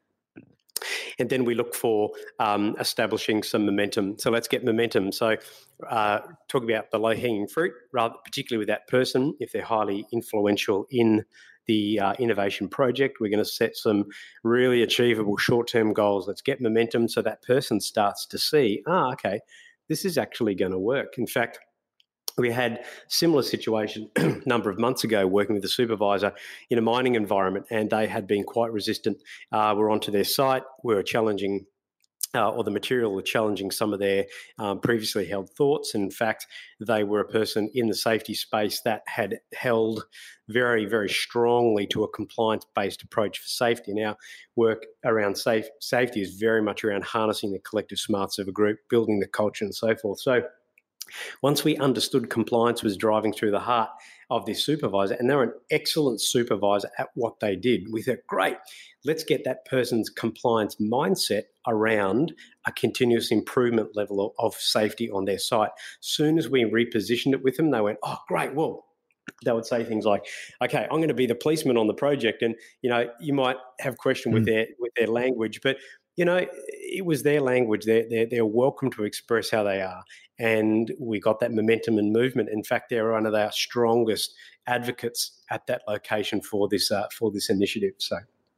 And then we look for um, establishing some momentum. So let's get momentum. So uh, talk about the low-hanging fruit, rather particularly with that person. If they're highly influential in the uh, innovation project, we're going to set some really achievable short-term goals. Let's get momentum so that person starts to see, ah, okay, this is actually going to work. In fact, we had similar situation a number of months ago working with a supervisor in a mining environment, and they had been quite resistant. Uh, we're onto their site. We were challenging Uh, or the material were challenging some of their um, previously held thoughts. In fact, they were a person in the safety space that had held very, very strongly to a compliance-based approach for safety. Now, work around safe, safety is very much around harnessing the collective smarts of a group, building the culture and so forth. So once we understood compliance was driving through the heart of this supervisor, and they're an excellent supervisor at what they did, we thought, great, let's get that person's compliance mindset around a continuous improvement level of, of safety on their site. Soon as we repositioned it with them, they went, oh, great, well, they would say things like, okay, I'm going to be the policeman on the project. And, you know, you might have question mm. with their with their language, but you know, it was their language. They're, they're, they're welcome to express how they are. And we got that momentum and movement. In fact, they're one of our strongest advocates at that location for this uh, for this initiative. So,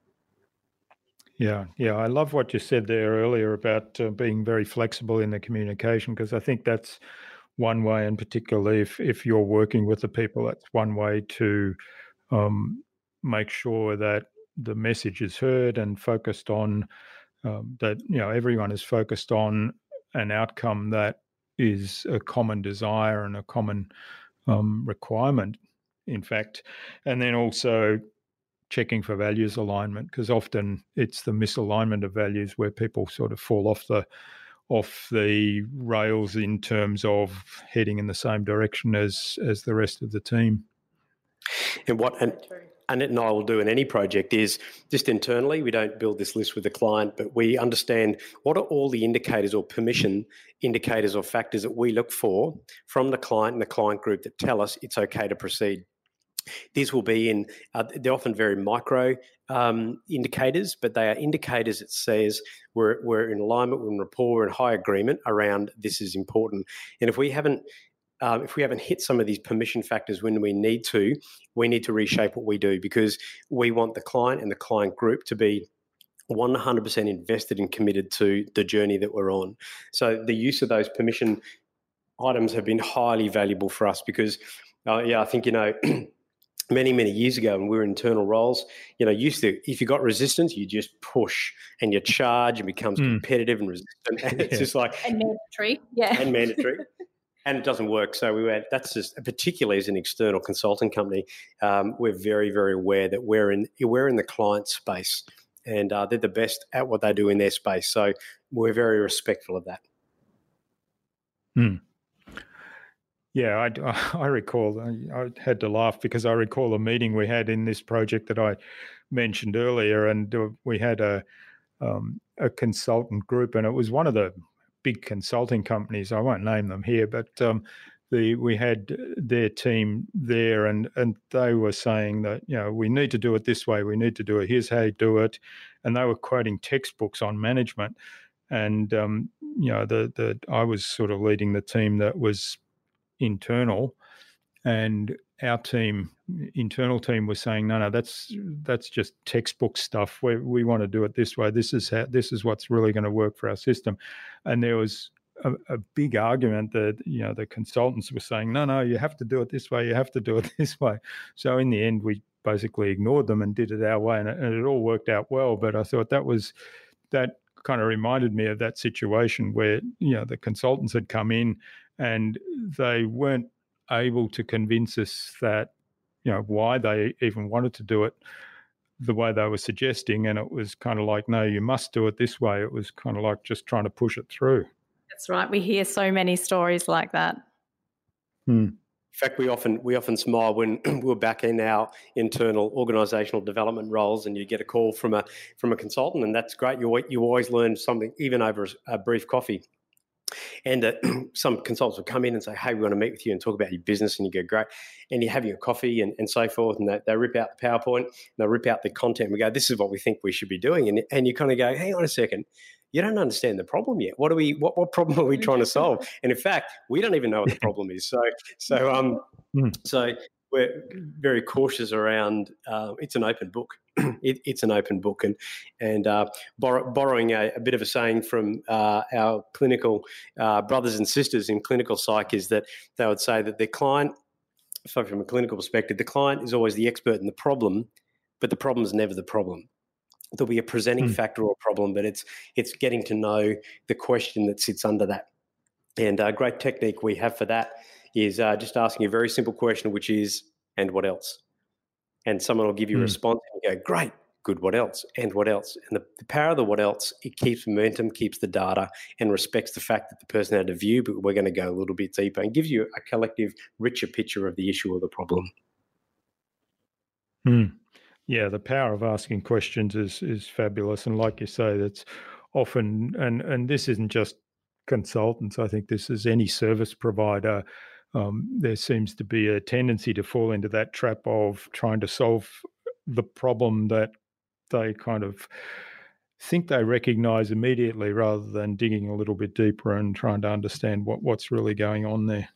yeah, yeah, I love what you said there earlier about uh, being very flexible in the communication, because I think that's one way, and particularly if, if you're working with the people, that's one way to um, make sure that the message is heard and focused on Um, that, you know, everyone is focused on an outcome that is a common desire and a common um, requirement, in fact. And then also checking for values alignment, because often it's the misalignment of values where people sort of fall off the off the rails in terms of heading in the same direction as as the rest of the team. And what and Annette and I will do in any project is just internally, we don't build this list with the client, but we understand what are all the indicators or permission indicators or factors that we look for from the client and the client group that tell us it's okay to proceed. These will be in, uh, they're often very micro um, indicators, but they are indicators that says we're, we're in alignment, we're in rapport, we're in high agreement around this is important. And if we haven't Um, if we haven't hit some of these permission factors when we need to, we need to reshape what we do, because we want the client and the client group to be one hundred percent invested and committed to the journey that we're on. So the use of those permission items have been highly valuable for us because, uh, yeah, I think, you know, many, many years ago when we were in internal roles, you know, used to, if you got resistance, you just push and you charge and becomes mm. competitive and resistant. And it's yeah. just like... And mandatory, yeah. And mandatory. And it doesn't work. So we went, that's just, particularly as an external consulting company, um, we're very, very aware that we're in we're in the client space, and uh, they're the best at what they do in their space. So we're very respectful of that. Hmm. Yeah, I, I recall, I had to laugh because I recall a meeting we had in this project that I mentioned earlier, and we had a um, a consultant group, and it was one of the big consulting companies. I won't name them here, but um, the we had their team there, and and they were saying that, you know, we need to do it this way, we need to do it, here's how you do it, and they were quoting textbooks on management. And um, you know, the the I was sort of leading the team that was internal, and our team, internal team, was saying, no, no, that's that's just textbook stuff. We we want to do it this way. This is how, this is what's really going to work for our system. And there was a, a big argument that, you know, the consultants were saying, no, no, you have to do it this way. You have to do it this way. So in the end, we basically ignored them and did it our way, and it, and it all worked out well. But I thought that was that kind of reminded me of that situation where, you know, the consultants had come in and they weren't able to convince us that, you know, why they even wanted to do it the way they were suggesting. And it was kind of like, no, you must do it this way. It was kind of like just trying to push it through. That's right. We hear so many stories like that. Hmm. In fact, we often we often smile when we're back in our internal organisational development roles, and you get a call from a from a consultant, and that's great. You you always learn something, even over a brief coffee. And uh, some consultants will come in and say, hey, we want to meet with you and talk about your business. And you go, great. And you have your coffee and, and so forth. And they, they rip out the PowerPoint and they rip out the content. We go, this is what we think we should be doing. And, and you kind of go, hang on a second. You don't understand the problem yet. What are we? What, what problem are we trying to solve? And in fact, we don't even know what the problem is. So, so, um, mm. so we're very cautious around. Uh, it's an open book. it, it's an open book, and and uh, borrow, borrowing a, a bit of a saying from uh, our clinical uh, brothers and sisters in clinical psych is that they would say that their client, so from a clinical perspective, the client is always the expert in the problem, but the problem is never the problem. There'll be a presenting mm. factor or problem, but it's it's getting to know the question that sits under that. And a great technique we have for that is uh, just asking a very simple question, which is, and what else? And someone will give you mm. a response and you go, great, good, what else? And what else? And the, the power of the what else, it keeps momentum, keeps the data, and respects the fact that the person had a view, but we're going to go a little bit deeper and gives you a collective, richer picture of the issue or the problem. Mm. Yeah, the power of asking questions is is fabulous. And like you say, that's often, and, and this isn't just consultants, I think this is any service provider. Um, there seems to be a tendency to fall into that trap of trying to solve the problem that they kind of think they recognize immediately rather than digging a little bit deeper and trying to understand what, what's really going on there.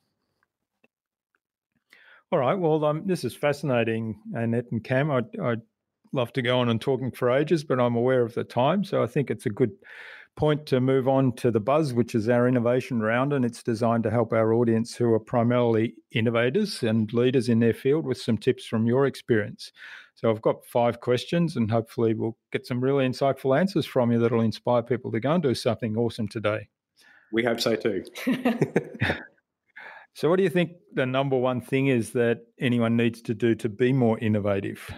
All right, well, um, this is fascinating, Annette and Cam. I'd, I'd love to go on and talking for ages, but I'm aware of the time, so I think it's a good point to move on to the buzz, which is our innovation round, and it's designed to help our audience who are primarily innovators and leaders in their field with some tips from your experience. So I've got five questions, and hopefully we'll get some really insightful answers from you that'll inspire people to go and do something awesome today. We hope so too. So what do you think the number one thing is that anyone needs to do to be more innovative?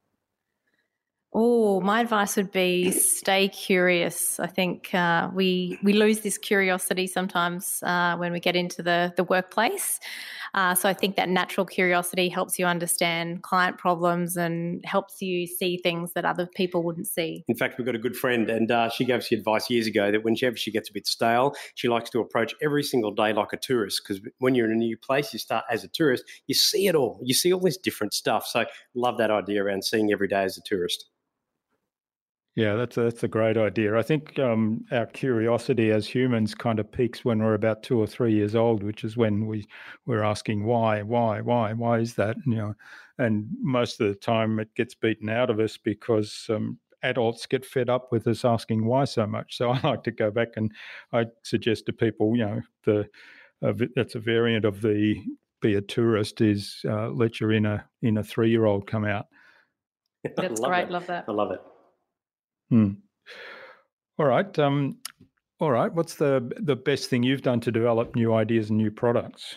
Oh, my advice would be stay curious. I think uh, we we lose this curiosity sometimes uh, when we get into the, the workplace. Uh, so I think that natural curiosity helps you understand client problems and helps you see things that other people wouldn't see. In fact, we've got a good friend, and uh, she gave us the advice years ago that whenever she gets a bit stale, she likes to approach every single day like a tourist, because when you're in a new place, you start as a tourist, you see it all. You see all this different stuff. So love that idea around seeing every day as a tourist. Yeah, that's a, that's a great idea. I think um, our curiosity as humans kind of peaks when we're about two or three years old, which is when we we're asking why, why, why, why is that? You know, and most of the time it gets beaten out of us because um, adults get fed up with us asking why so much. So I like to go back and I suggest to people, you know, the uh, that's a variant of the be a tourist is uh, let your inner inner three year old come out. That's love great. That. Love that. I love it. Hmm. All right. Um, all right. What's the the best thing you've done to develop new ideas and new products?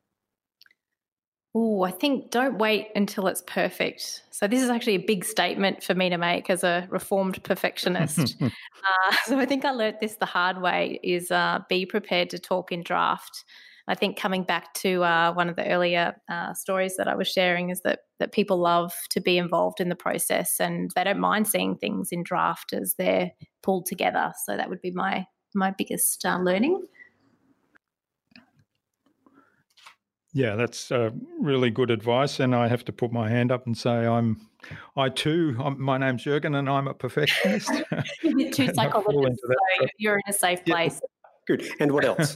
Oh, I think don't wait until it's perfect. So this is actually a big statement for me to make as a reformed perfectionist. uh, so I think I learnt this the hard way is uh, be prepared to talk in draft. I think coming back to uh, one of the earlier uh, stories that I was sharing is that that people love to be involved in the process and they don't mind seeing things in draft as they're pulled together. So that would be my my biggest uh, learning. Yeah, that's uh, really good advice, and I have to put my hand up and say I'm, I too, I'm, my name's Jürgen, and I'm a perfectionist. You're two psychologists, so you're in a safe place. Yeah. Good. And what else?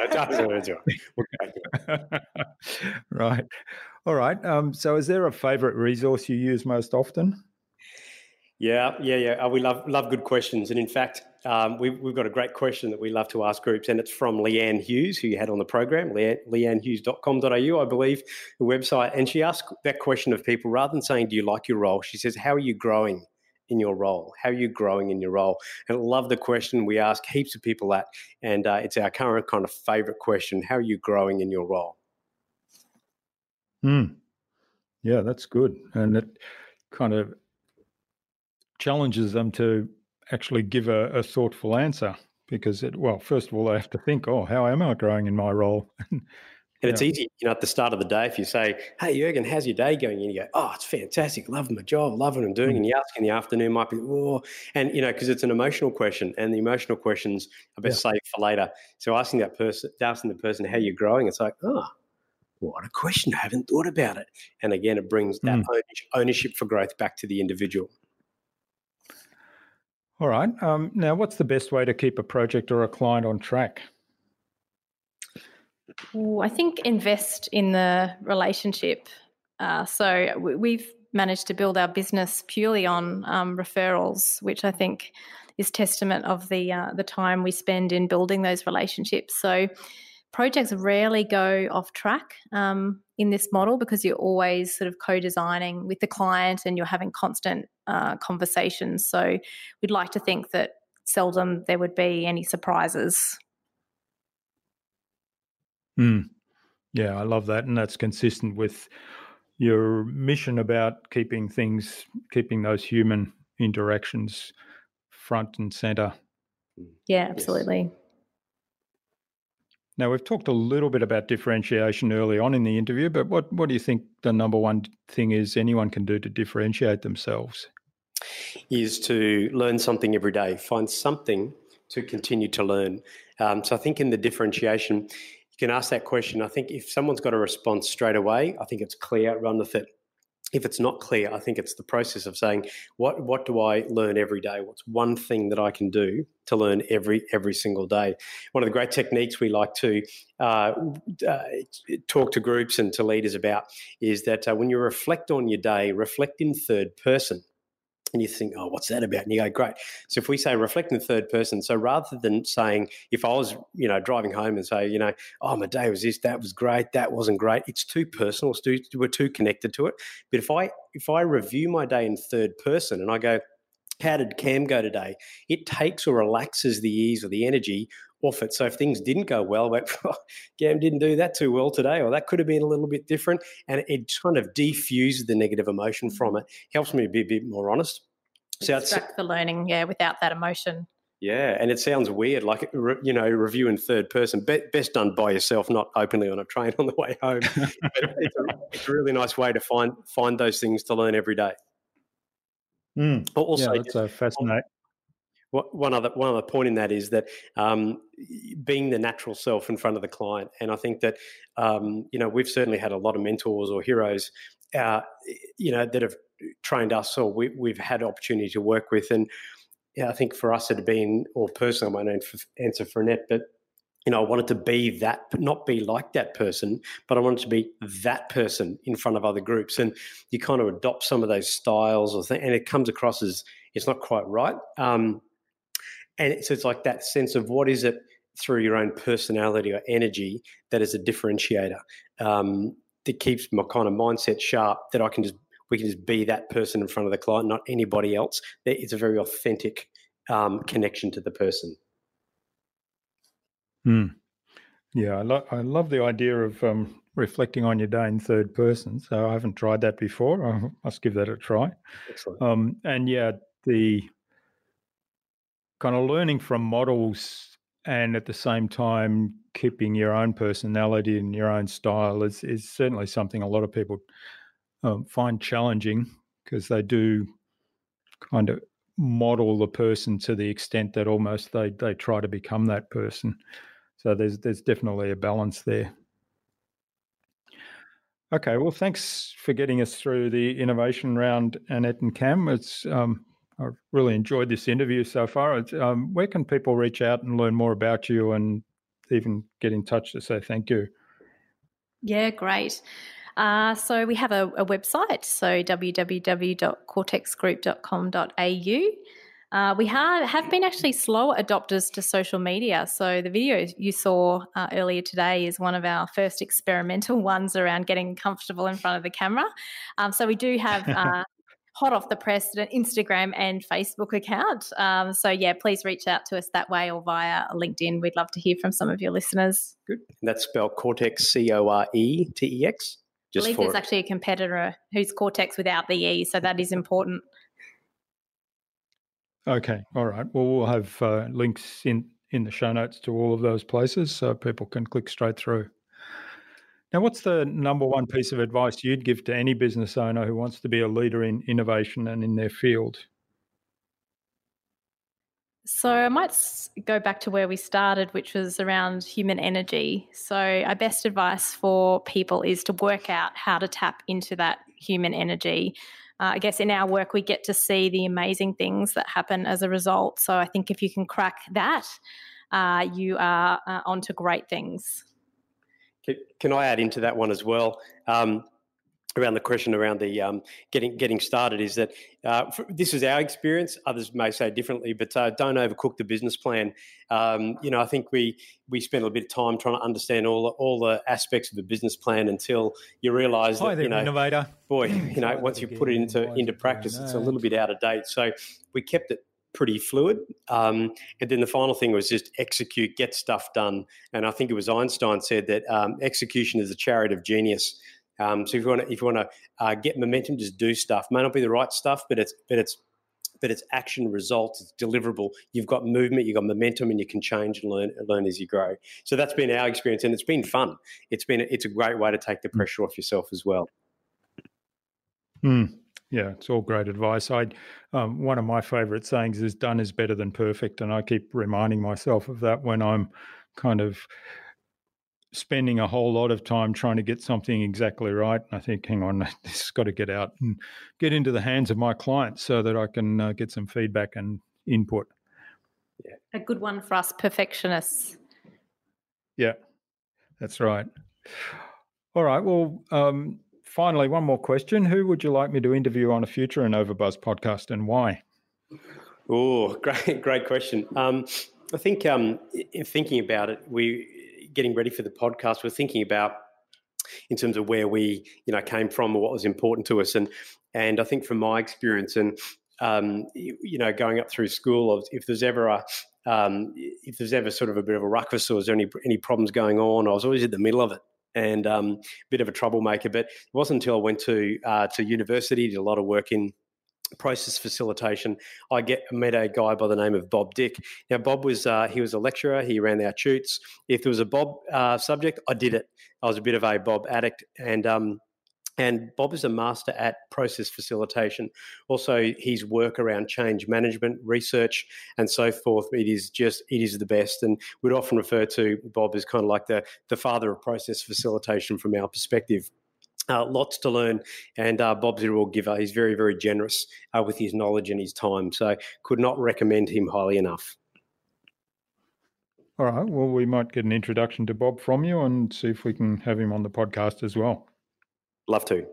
Right. All right. Um, so is there a favourite resource you use most often? Yeah, yeah, yeah. Uh, we love love good questions. And in fact, um, we've, we've got a great question that we love to ask groups, and it's from Leanne Hughes, who you had on the program, leanne, leanne hughes dot com dot a u, I believe, the website. And she asked that question of people, rather than saying, do you like your role? She says, how are you growing in your role? How are you growing in your role? And I love the question. We ask heaps of people that, and uh, it's our current kind of favourite question. How are you growing in your role? Hmm. Yeah, that's good. And it kind of challenges them to actually give a, a thoughtful answer because, it, well, first of all, they have to think, oh, how am I growing in my role? And yeah. It's easy, you know, at the start of the day, if you say, hey, Jürgen, how's your day going? And you go, oh, it's fantastic. Loving my job, loving what I'm doing. Mm. And you ask in the afternoon might be, oh, and, you know, because it's an emotional question and the emotional questions are best yeah. saved for later. So asking that person, asking the person how you're growing, it's like, oh, what a question. I haven't thought about it. And again, it brings that mm. ownership for growth back to the individual. All right. Um, now, what's the best way to keep a project or a client on track? Ooh, I think invest in the relationship. Uh, so we- we've managed to build our business purely on um, referrals, which I think is testament of the uh, the time we spend in building those relationships. So projects rarely go off track um, in this model because you're always sort of co-designing with the client and you're having constant uh, conversations. So we'd like to think that seldom there would be any surprises. Mm. Yeah, I love that. And that's consistent with your mission about keeping things, keeping those human interactions front and center. Yeah, absolutely. Yes. Now, we've talked a little bit about differentiation early on in the interview, but what, what do you think the number one thing is anyone can do to differentiate themselves? Is to learn something every day, find something to continue to learn. Um, so I think in the differentiation, you can ask that question. I think if someone's got a response straight away, I think it's clear, run with it. If it's not clear, I think it's the process of saying, what what do I learn every day? What's one thing that I can do to learn every every single day? One of the great techniques we like to uh, uh, talk to groups and to leaders about is that uh, when you reflect on your day, reflect in third person. And you think, oh, what's that about? And you go, great. So if we say reflect in the third person, so rather than saying, if I was, you know, driving home and say, you know, oh, my day was this, that was great, that wasn't great, it's too personal, it's too, we're too connected to it. But if I if I review my day in third person and I go, how did Cam go today? It takes or relaxes the ease or the energy off it. So if things didn't go well, like, oh, Cam didn't do that too well today, or that could have been a little bit different, and it kind of defuses the negative emotion from it, helps me be a bit more honest. So extract the learning, yeah, without that emotion. Yeah, and it sounds weird, like, you know, review in third person, best done by yourself, not openly on a train on the way home. But it's, a, it's a really nice way to find find those things to learn every day. Mm. Also, yeah, that's a fascinating. One other one other point in that is that um, being the natural self in front of the client, and I think that um, you know, we've certainly had a lot of mentors or heroes, uh, you know, that have trained us, or we, we've had opportunity to work with, and yeah, I think for us it had been, or personally, I won't answer for Annette, but you know, I wanted to be that, but not be like that person, but I wanted to be that person in front of other groups, and you kind of adopt some of those styles, or th- and it comes across as it's not quite right. Um, And so it's like that sense of what is it through your own personality or energy that is a differentiator, um, that keeps my kind of mindset sharp, that I can just, we can just be that person in front of the client, not anybody else. It's a very authentic um, connection to the person. Mm. Yeah, I, lo- I love the idea of um, reflecting on your day in third person. So I haven't tried that before. I must give that a try. Excellent. Um, and yeah, the kind of learning from models and at the same time keeping your own personality and your own style is, is certainly something a lot of people um, find challenging, because they do kind of model the person to the extent that almost they, they try to become that person. So there's there's definitely a balance there. Okay, well, thanks for getting us through the innovation round, Annette and Cam. It's um, I've really enjoyed this interview so far. It's, um, where can people reach out and learn more about you and even get in touch to say thank you? Yeah, great. Uh, so we have a, a website, so w w w dot cortex group dot com dot a u. Uh, we have, have been actually slower adopters to social media. So the video you saw uh, earlier today is one of our first experimental ones around getting comfortable in front of the camera. Um, so we do have uh, hot off the press an Instagram and Facebook account. Um, so, yeah, please reach out to us that way or via LinkedIn. We'd love to hear from some of your listeners. Good. And that's spelled Cortex, C O R E T E X. I believe there's actually a competitor who's Cortex without the E, so that is important. Okay, all right. Well, we'll have uh, links in, in the show notes to all of those places so people can click straight through. Now, what's the number one piece of advice you'd give to any business owner who wants to be a leader in innovation and in their field? So I might go back to where we started, which was around human energy. So our best advice for people is to work out how to tap into that human energy. Uh, I guess in our work, we get to see the amazing things that happen as a result. So I think if you can crack that, uh, you are uh, onto great things. Can I add into that one as well? Um, around the question around the um, getting getting started is that uh, for, this is our experience. Others may say differently, but uh, don't overcook the business plan. Um, you know, I think we we spend a bit of time trying to understand all the, all the aspects of the business plan until you realise that, there, you know, innovator. boy, you know, once you put it into into practice, it's a little bit out of date. So we kept it pretty fluid. Um, and then the final thing was just execute, get stuff done. And I think it was Einstein said that um, execution is a chariot of genius. Um, so if you want to, if you want to uh, get momentum, just do stuff. May not be the right stuff, but it's but it's but it's action results. It's deliverable. You've got movement, you've got momentum, and you can change and learn learn as you grow. So that's been our experience, and it's been fun. It's been it's a great way to take the pressure off yourself as well. Mm. Yeah, it's all great advice. I um, one of my favourite sayings is "done is better than perfect," and I keep reminding myself of that when I'm kind of spending a whole lot of time trying to get something exactly right. I think, hang on, this has got to get out and get into the hands of my clients so that I can uh, get some feedback and input. Yeah. A good one for us perfectionists. Yeah, that's right. All right. Well, um, finally, one more question. Who would you like me to interview on a future InnovaBuzz podcast, and why? Oh, great, great question. Um, I think um, in thinking about it, we getting ready for the podcast, we're thinking about in terms of where we, you know, came from or what was important to us. And and I think from my experience and, um, you, you know, going up through school, if there's ever a, um, if there's ever sort of a bit of a ruckus or was there any, any problems going on, I was always in the middle of it and a um, bit of a troublemaker. But it wasn't until I went to uh, to university, did a lot of work in process facilitation, I get met a guy by the name of Bob Dick. Now, Bob was uh, he was a lecturer. He ran our tutes. If there was a Bob uh, subject, I did it. I was a bit of a Bob addict, and um, and Bob is a master at process facilitation. Also, his work around change management, research, and so forth. It is just it is the best, and we'd often refer to Bob as kind of like the the father of process facilitation from our perspective. Uh, lots to learn, and uh, Bob's a real giver. He's very, very generous uh, with his knowledge and his time. So could not recommend him highly enough. All right. Well, we might get an introduction to Bob from you and see if we can have him on the podcast as well. Love to.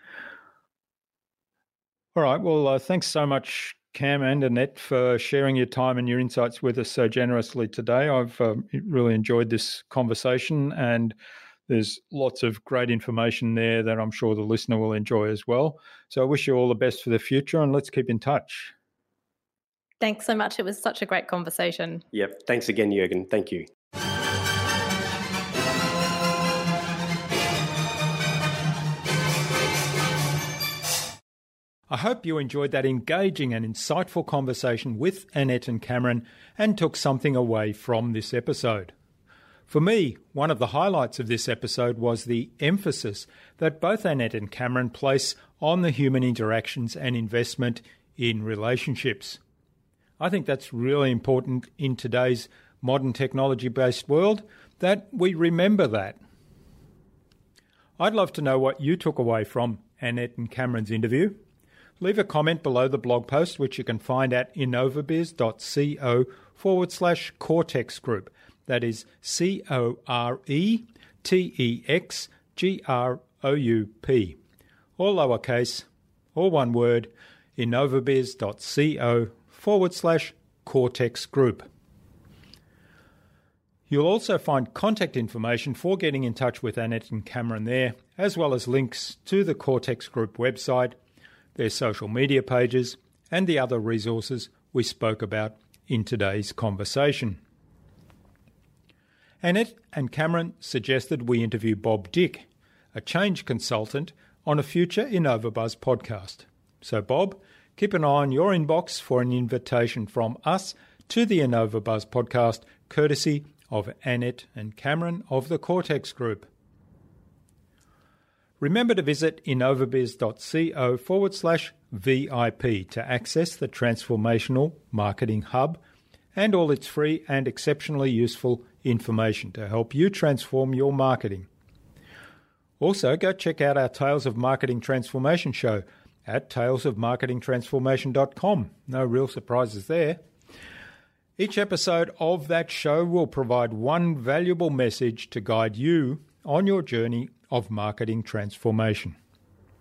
All right. Well, uh, thanks so much, Cam and Annette, for sharing your time and your insights with us so generously today. I've um, really enjoyed this conversation, and there's lots of great information there that I'm sure the listener will enjoy as well. So I wish you all the best for the future, and let's keep in touch. Thanks so much. It was such a great conversation. Yep. Thanks again, Jürgen. Thank you. I hope you enjoyed that engaging and insightful conversation with Annette and Cameron and took something away from this episode. For me, one of the highlights of this episode was the emphasis that both Annette and Cameron place on the human interactions and investment in relationships. I think that's really important in today's modern technology-based world, that we remember that. I'd love to know what you took away from Annette and Cameron's interview. Leave a comment below the blog post, which you can find at innovabiz.co forward slash Cortex Group. That is C O R E T E X G R O U P. All lowercase, all one word, innovabiz.co forward slash Cortex Group. You'll also find contact information for getting in touch with Annette and Cameron there, as well as links to the Cortex Group website, their social media pages, and the other resources we spoke about in today's conversation. Annette and Cameron suggested we interview Bob Dick, a change consultant, on a future InnovaBuzz podcast. So Bob, keep an eye on your inbox for an invitation from us to the InnovaBuzz podcast, courtesy of Annette and Cameron of the Cortex Group. Remember to visit innovabiz.co forward slash VIP to access the Transformational Marketing Hub and all its free and exceptionally useful information to help you transform your marketing. Also, go check out our Tales of Marketing Transformation show at tales of marketing transformation dot com. No real surprises there. Each episode of that show will provide one valuable message to guide you on your journey of marketing transformation.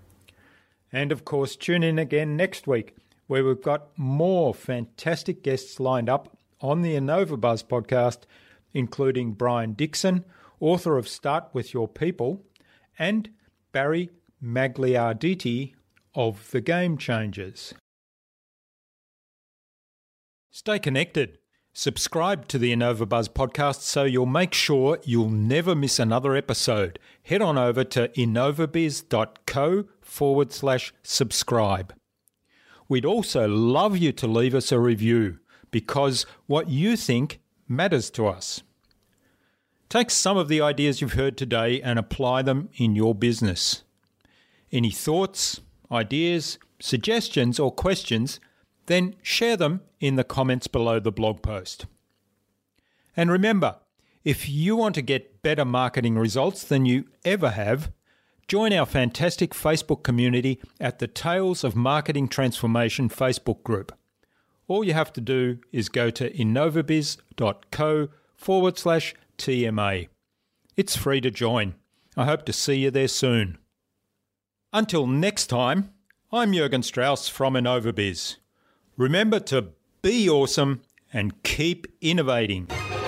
And of course, tune in again next week, where we've got more fantastic guests lined up on the InnovaBuzz podcast, including Brian Dixon, author of Start With Your People, and Barry Magliarditi of The Game Changers. Stay connected. Subscribe to the InnovaBuzz podcast so you'll make sure you'll never miss another episode. Head on over to innovabiz.co forward slash subscribe. We'd also love you to leave us a review because what you think matters to us. Take some of the ideas you've heard today and apply them in your business. Any thoughts, ideas, suggestions or questions, then share them in the comments below the blog post. And remember, if you want to get better marketing results than you ever have, join our fantastic Facebook community at the Tales of Marketing Transformation Facebook group. All you have to do is go to innovabiz.co forward slash TMA. It's free to join. I hope to see you there soon. Until next time, I'm Jürgen Strauss from InnovaBiz. Remember to be awesome and keep innovating.